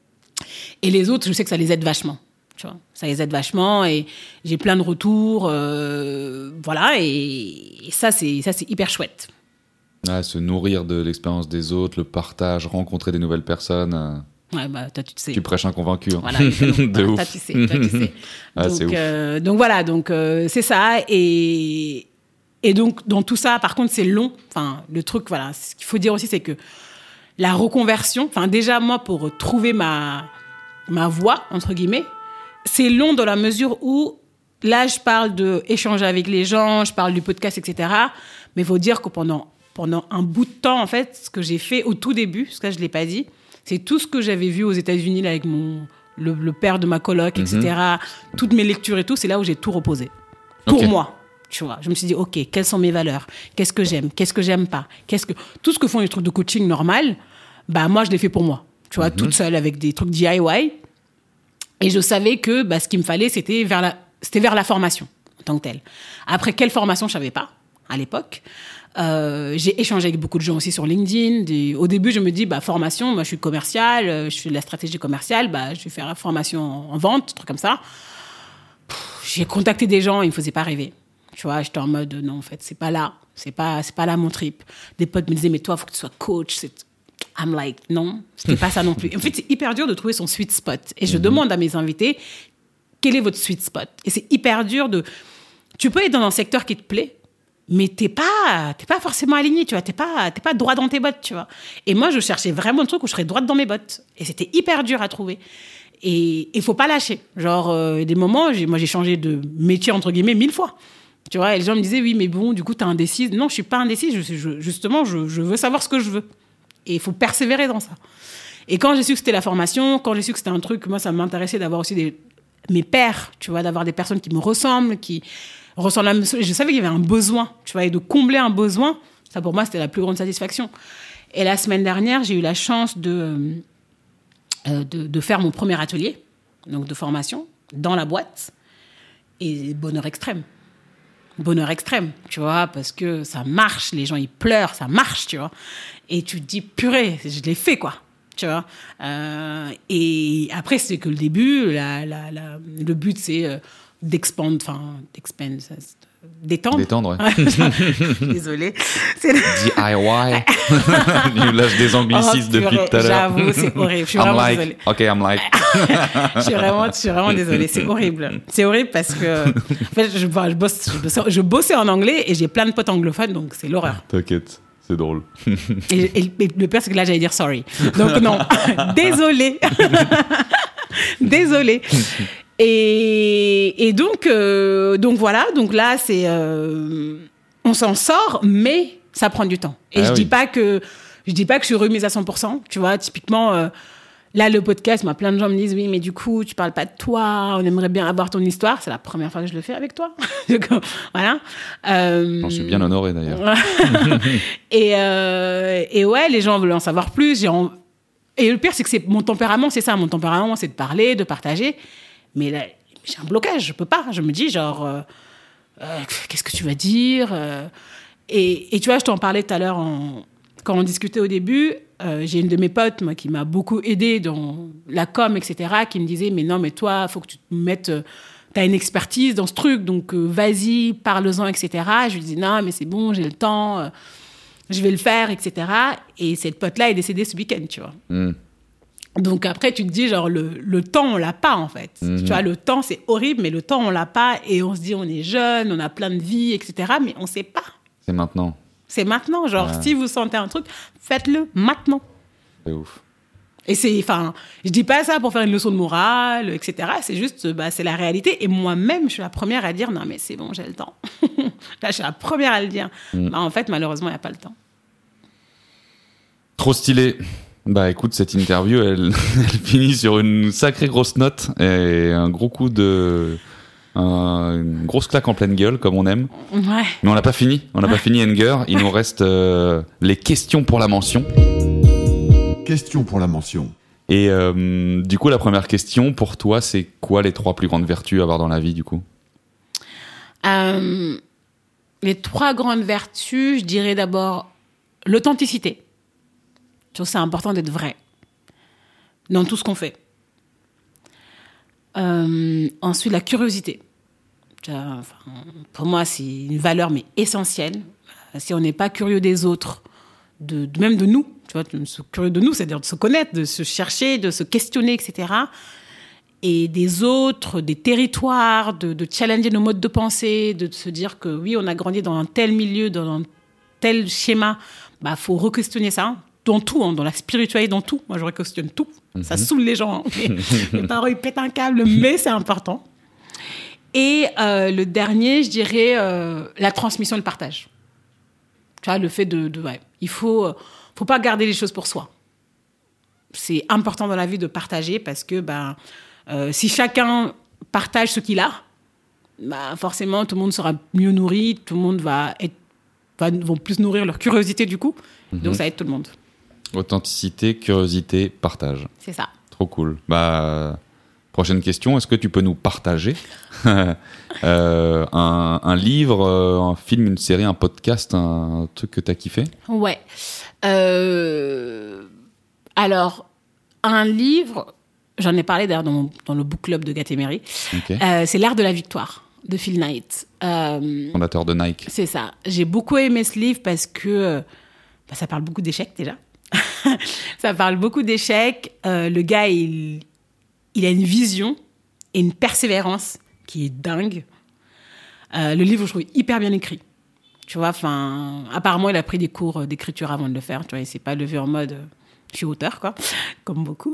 Et les autres, je sais que ça les aide vachement. Tu vois, ça les aide vachement et j'ai plein de retours. Euh, voilà, et, et ça, c'est, ça, c'est hyper chouette. Ah, se nourrir de l'expérience des autres, le partage, rencontrer des nouvelles personnes... Euh... Ouais, bah, toi, tu sais. Tu prêches un convaincu. Hein. Voilà, de ouf. Toi, tu sais. Toi, tu sais. Ah, donc, c'est ouf. Euh, donc, voilà, donc, euh, c'est ça. Et, et donc, dans tout ça, par contre, c'est long. Enfin, le truc, voilà, ce qu'il faut dire aussi, c'est que la reconversion, enfin, déjà, moi, pour trouver ma, ma voie, entre guillemets, c'est long dans la mesure où, là, je parle d'échanger avec les gens, je parle du podcast, et cetera. Mais il faut dire que pendant, pendant un bout de temps, en fait, ce que j'ai fait au tout début, parce que là, je ne l'ai pas dit, c'est tout ce que j'avais vu aux États-Unis là, avec mon, le, le père de ma coloc, et cetera. Mm-hmm. Toutes mes lectures et tout, c'est là où j'ai tout reposé. Pour okay. moi, tu vois. Je me suis dit, OK, quelles sont mes valeurs ? Qu'est-ce que j'aime ? Qu'est-ce que j'aime pas ? Qu'est-ce que... Tout ce que font les trucs de coaching normal, bah, moi, je l'ai fait pour moi. Tu vois, mm-hmm. toute seule avec des trucs D I Y. Et je savais que bah, ce qu'il me fallait, c'était vers, la... c'était vers la formation en tant que telle. Après, quelle formation, je ne savais pas à l'époque. Euh, j'ai échangé avec beaucoup de gens aussi sur LinkedIn. Des... Au début, je me dis, bah, formation, moi, je suis commerciale, je fais de la stratégie commerciale, bah, je vais faire la formation en vente, un truc comme ça. Pff, j'ai contacté des gens, ils me faisaient pas rêver. Tu vois, j'étais en mode, non, en fait, c'est pas là. C'est pas, c'est pas là mon trip. Des potes me disaient, mais toi, faut que tu sois coach. C'est... I'm like, non, c'était pas ça non plus. En fait, c'est hyper dur de trouver son sweet spot. Et je mm-hmm. demande à mes invités, quel est votre sweet spot? Et c'est hyper dur de... Tu peux être dans un secteur qui te plaît, mais t'es pas, t'es pas forcément aligné, tu vois. T'es pas, t'es pas droit dans tes bottes, tu vois. Et moi, je cherchais vraiment le truc où je serais droite dans mes bottes. Et c'était hyper dur à trouver. Et il faut pas lâcher. Genre, euh, des moments, j'ai, moi, j'ai changé de métier, entre guillemets, mille fois. Tu vois, et les gens me disaient, oui, mais bon, du coup, t'es indécise. Non, je suis pas indécise. Je, je, justement, je, je veux savoir ce que je veux. Et il faut persévérer dans ça. Et quand j'ai su que c'était la formation, quand j'ai su que c'était un truc, moi, ça m'intéressait d'avoir aussi des, mes pairs, tu vois, d'avoir des personnes qui me ressemblent, qui ressemblent à... Je savais qu'il y avait un besoin, tu vois, et de combler un besoin, ça, pour moi, c'était la plus grande satisfaction. Et la semaine dernière, j'ai eu la chance de, euh, de, de faire mon premier atelier, donc de formation, dans la boîte. Et bonheur extrême. Bonheur extrême, tu vois, parce que ça marche, les gens, ils pleurent, ça marche, tu vois. Et tu te dis, purée, je l'ai fait, quoi, tu vois. Euh, et après, c'est que le début, la, la, la, le but, c'est euh, d'expand, enfin, d'expand, d'étendre. D'étendre, ouais. Désolée. C'est le... D I Y. Il lâche des anglicismes oh, depuis tout à l'heure. J'avoue, c'est horrible. Je suis I'm vraiment like, désolée. OK, I'm like. je, suis vraiment, je suis vraiment désolée. C'est horrible. C'est horrible parce que en fait, je, je, bosse, je, bossais, je bossais en anglais et j'ai plein de potes anglophones, donc c'est l'horreur. T'inquiète. C'est drôle. et, et, et le pire, c'est que là, j'allais dire sorry. Donc, non. Désolée. Désolée. Et, et donc, euh, donc, voilà. Donc là, c'est... Euh, on s'en sort, mais ça prend du temps. Et ah je ne oui. dis pas que je dis pas que je suis remise à cent pour cent. Tu vois, typiquement... Euh, Là, le podcast, moi, plein de gens me disent, oui, mais du coup, tu parles pas de toi, on aimerait bien avoir ton histoire. C'est la première fois que je le fais avec toi. Voilà. Euh... J'en suis bien honoré, d'ailleurs. et, euh... et ouais, les gens veulent en savoir plus. J'ai en... Et le pire, c'est que c'est mon tempérament, c'est ça. Mon tempérament, c'est de parler, de partager. Mais là, j'ai un blocage, je peux pas. Je me dis, genre, euh... Euh, qu'est-ce que tu vas dire euh... et... et tu vois, je t'en parlais tout à l'heure en... quand on discutait au début. Euh, j'ai une de mes potes, moi, qui m'a beaucoup aidée dans la com, et cetera, qui me disait, mais non, mais toi, il faut que tu te mettes... Euh, tu as une expertise dans ce truc, donc euh, vas-y, parle-en, et cetera. Je lui disais, non, mais c'est bon, j'ai le temps, euh, je vais le faire, et cetera. Et cette pote-là est décédée ce week-end, tu vois. Mm. Donc après, tu te dis, genre, le, le temps, on l'a pas, en fait. Mm-hmm. Tu vois, le temps, c'est horrible, mais le temps, on l'a pas. Et on se dit, on est jeune, on a plein de vie, et cetera. Mais on sait pas. C'est maintenant. C'est maintenant, genre, ouais. Si vous sentez un truc, faites-le maintenant. C'est ouf. Et c'est, enfin, je dis pas ça pour faire une leçon de morale, et cetera. C'est juste, bah, c'est la réalité. Et moi-même, je suis la première à dire, non, mais c'est bon, j'ai le temps. Là, je suis la première à le dire. Mm. Bah, en fait, malheureusement, il n'y a pas le temps. Trop stylé. Bah, écoute, cette interview, elle, elle finit sur une sacrée grosse note et un gros coup de... Euh, une grosse claque en pleine gueule, comme on aime. Ouais. Mais on n'a pas fini. On n'a ouais. pas fini, Enger. Il nous reste euh, les questions pour la mention. Questions pour la mention. Et euh, du coup, la première question pour toi, c'est quoi les trois plus grandes vertus à avoir dans la vie, du coup ? euh, Les trois grandes vertus, je dirais d'abord l'authenticité. Je trouve que c'est important d'être vrai dans tout ce qu'on fait. Euh, ensuite, la curiosité. Enfin, pour moi, c'est une valeur, mais essentielle. Si on n'est pas curieux des autres, de, de, même de nous, tu vois, de se, curieux de nous, c'est-à-dire de se connaître, de se chercher, de se questionner, et cetera. Et des autres, des territoires, de, de challenger nos modes de pensée, de se dire que oui, on a grandi dans un tel milieu, dans un tel schéma, bah, faut re-questionner ça. Dans tout, hein, dans la spiritualité, dans tout. Moi, je questionne tout. Mm-hmm. Ça saoule les gens. Hein. Les parents, ils pètent un câble, mais c'est important. Et euh, le dernier, je dirais euh, la transmission et le partage. Tu vois, le fait de... de ouais, il faut, euh, faut pas garder les choses pour soi. C'est important dans la vie de partager parce que ben, euh, si chacun partage ce qu'il a, ben, forcément, tout le monde sera mieux nourri, tout le monde va être, va, vont plus nourrir leur curiosité du coup. Mm-hmm. Donc, ça aide tout le monde. Authenticité, curiosité, partage. C'est ça. Trop cool. Bah, prochaine question, est-ce que tu peux nous partager euh, un, un livre, un film, une série, un podcast, un truc que tu as kiffé ? Ouais. Euh, alors, un livre, j'en ai parlé d'ailleurs dans, mon, dans le book club de Gatéméry, okay. euh, c'est L'Art de la Victoire de Phil Knight. Euh, Fondateur de Nike. c'est ça. J'ai beaucoup aimé ce livre parce que bah, ça parle beaucoup d'échecs déjà. Ça parle beaucoup d'échecs. Euh, le gars, il, il a une vision et une persévérance qui est dingue. Euh, le livre, je trouve hyper bien écrit. Tu vois, enfin, apparemment, il a pris des cours d'écriture avant de le faire. Tu vois, il s'est pas levé en mode, euh, je suis auteur, quoi, comme beaucoup.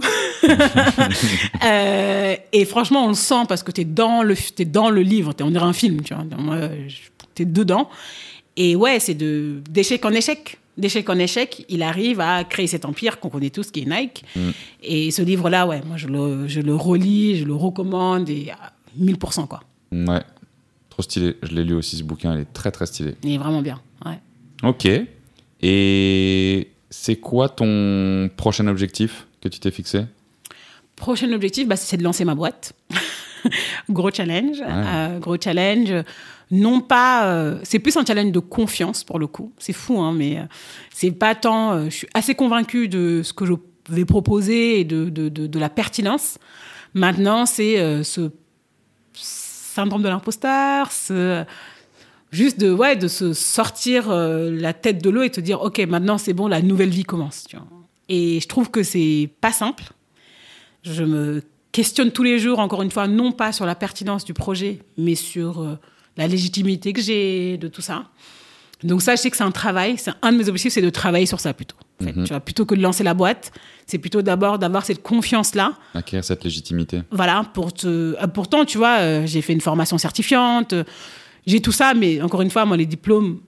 euh, et franchement, on le sent parce que t'es dans le, t'es dans le livre. T'es, on dirait un film, tu vois. Moi, t'es dedans. Et ouais, c'est de, d'échec en échec. D'échec en échec, il arrive à créer cet empire qu'on connaît tous, qui est Nike. Mm. Et ce livre-là, ouais, moi, je le, je le relis, je le recommande, et à mille pour cent, quoi. Ouais. Trop stylé. Je l'ai lu aussi, ce bouquin. Il est très, très stylé. Il est vraiment bien, ouais. Ok. Et c'est quoi ton prochain objectif que tu t'es fixé ? Prochain objectif, bah, c'est de lancer ma boîte. Gros challenge. Ouais. Euh, gros challenge. Non pas... Euh, c'est plus un challenge de confiance, pour le coup. C'est fou, hein, mais euh, c'est pas tant... Euh, je suis assez convaincue de ce que je vais proposer et de, de, de, de la pertinence. Maintenant, c'est euh, ce... syndrome de l'imposteur, ce, juste de, ouais, de se sortir euh, la tête de l'eau et te dire, OK, maintenant c'est bon, la nouvelle vie commence. Tu vois. Et je trouve que c'est pas simple. Je me questionne tous les jours, encore une fois, non pas sur la pertinence du projet, mais sur euh, la légitimité que j'ai de tout ça. Donc ça, je sais que c'est un travail. C'est un de mes objectifs, c'est de travailler sur ça plutôt. En fait, mm-hmm. tu vois, plutôt que de lancer la boîte, c'est plutôt d'abord d'avoir cette confiance-là. Acquérir cette légitimité. Voilà, pour te... pourtant, tu vois, euh, j'ai fait une formation certifiante, euh, j'ai tout ça, mais encore une fois, moi, les diplômes,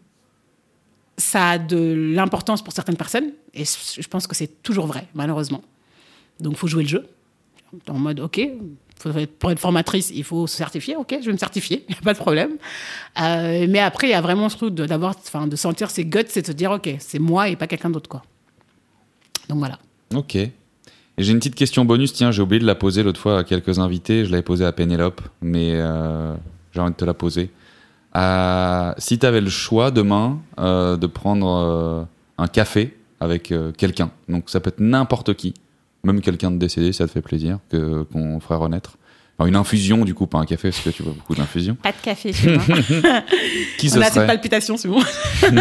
ça a de l'importance pour certaines personnes, et je pense que c'est toujours vrai, malheureusement. Donc, il faut jouer le jeu. En mode, OK, pour être formatrice, il faut se certifier, OK, je vais me certifier, il n'y a pas de problème. Euh, mais après, il y a vraiment ce truc de, d'avoir, de sentir ses guts, c'est de se dire, OK, c'est moi et pas quelqu'un d'autre, quoi. Donc, voilà. Ok. Et j'ai une petite question bonus. Tiens, j'ai oublié de la poser l'autre fois à quelques invités. Je l'avais posée à Pénélope, mais euh, j'ai envie de te la poser. Euh, si tu avais le choix demain euh, de prendre euh, un café avec euh, quelqu'un, donc ça peut être n'importe qui, même quelqu'un de décédé, ça te fait plaisir, que, qu'on ferait renaître. Enfin, une infusion, du coup, pas un café, parce que tu vois beaucoup d'infusions. Pas de café chez moi. Qui ce On serait ? a cette palpitation, c'est bon.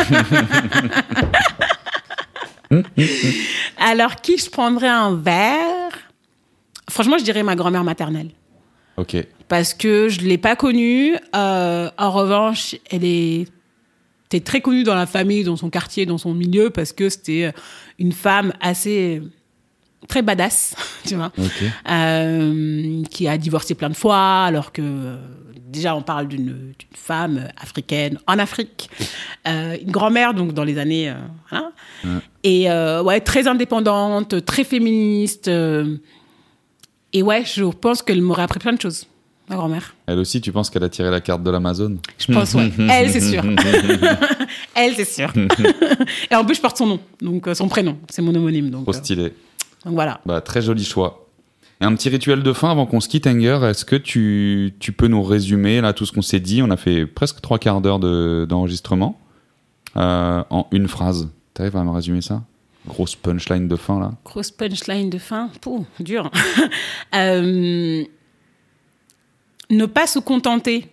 Alors, qui je prendrais un verre ? Franchement, je dirais ma grand-mère maternelle. Ok. Parce que je ne l'ai pas connue. Euh, en revanche, elle est... était très connue dans la famille, dans son quartier, dans son milieu, parce que c'était une femme assez... très badass, tu vois, okay. euh, qui a divorcé plein de fois, alors que euh, déjà on parle d'une, d'une femme africaine en Afrique, euh, une grand-mère donc dans les années, euh, voilà, ouais. et euh, ouais, très indépendante, très féministe, euh, et ouais, je pense qu'elle m'aurait appris plein de choses, ma grand-mère. Elle aussi, tu penses qu'elle a tiré la carte de l'Amazon ? Je pense, ouais. Elle, c'est sûr. Elle, c'est sûr. Et en plus, je porte son nom, donc euh, son prénom, c'est mon homonyme. Donc, trop stylé. Euh, Donc voilà. Bah, très joli choix. Et un petit rituel de fin avant qu'on se quitte, Anger. Est-ce que tu, tu peux nous résumer là tout ce qu'on s'est dit ? On a fait presque trois quarts d'heure de, d'enregistrement euh, en une phrase. T'arrives à me résumer ça ? Grosse punchline de fin là. Grosse punchline de fin. Pouh, dur. euh, ne pas se contenter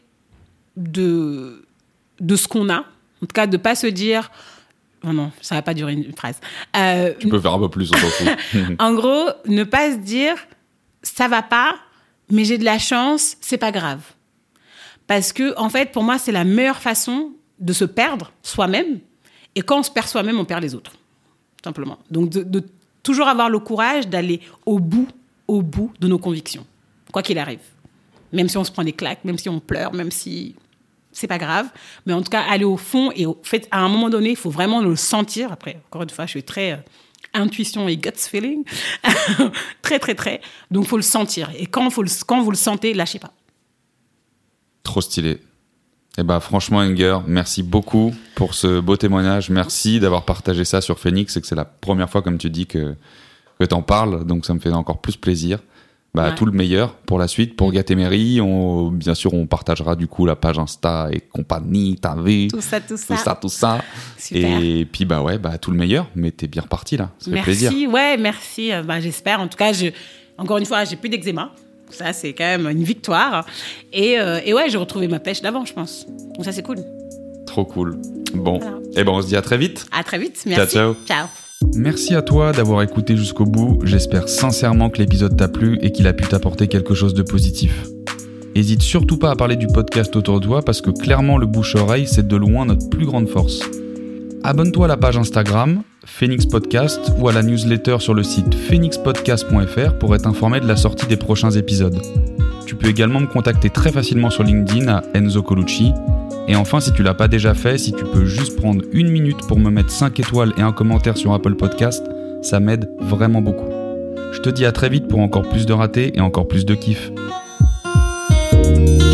de de ce qu'on a. En tout cas, de pas se dire. Non, non, ça va pas durer une phrase. Euh, tu peux faire un peu plus, on s'en fout. En gros, ne pas se dire, ça va pas, mais j'ai de la chance, c'est pas grave. Parce que, en fait, pour moi, c'est la meilleure façon de se perdre soi-même. Et quand on se perd soi-même, on perd les autres. Simplement. Donc, de, de toujours avoir le courage d'aller au bout, au bout de nos convictions. Quoi qu'il arrive. Même si on se prend des claques, même si on pleure, même si... c'est pas grave, mais en tout cas, aller au fond et au fait, à un moment donné, il faut vraiment le sentir. Après, encore une fois, je suis très euh, intuition et gut feeling. très, très, très. Donc, il faut le sentir. Et quand, faut le, quand vous le sentez, lâchez pas. Trop stylé. Eh ben, franchement, Anger, merci beaucoup pour ce beau témoignage. Merci d'avoir partagé ça sur Phoenix et que c'est la première fois, comme tu dis, que, que t'en parles. Donc, ça me fait encore plus plaisir. Bah, ouais. Tout le meilleur pour la suite, pour Gatémery. On, bien sûr, on partagera du coup la page Insta et compagnie, t'as vu. Tout ça, tout ça. Tout ça, tout ça. Super. Et puis, bah ouais, bah, tout le meilleur. Mais t'es bien reparti là. Ça merci, fait plaisir. Ouais, merci. Bah, j'espère. En tout cas, je, encore une fois, j'ai plus d'eczéma. Ça, c'est quand même une victoire. Et, euh, et ouais, j'ai retrouvé ma pêche d'avant, je pense. Donc ça, c'est cool. Trop cool. Bon, Voilà. et ben on se dit à très vite. À très vite. Merci. Ciao, ciao. Ciao. Merci à toi d'avoir écouté jusqu'au bout. J'espère sincèrement que l'épisode t'a plu et qu'il a pu t'apporter quelque chose de positif. Hésite surtout pas à parler du podcast autour de toi parce que clairement le bouche-oreille, c'est de loin notre plus grande force. Abonne-toi à la page Instagram, Phoenix Podcast, ou à la newsletter sur le site phoenix podcast point f r pour être informé de la sortie des prochains épisodes. Tu peux également me contacter très facilement sur LinkedIn à Enzo Colucci. Et enfin, si tu l'as pas déjà fait, si tu peux juste prendre une minute pour me mettre cinq étoiles et un commentaire sur Apple Podcast, ça m'aide vraiment beaucoup. Je te dis à très vite pour encore plus de ratés et encore plus de kiff.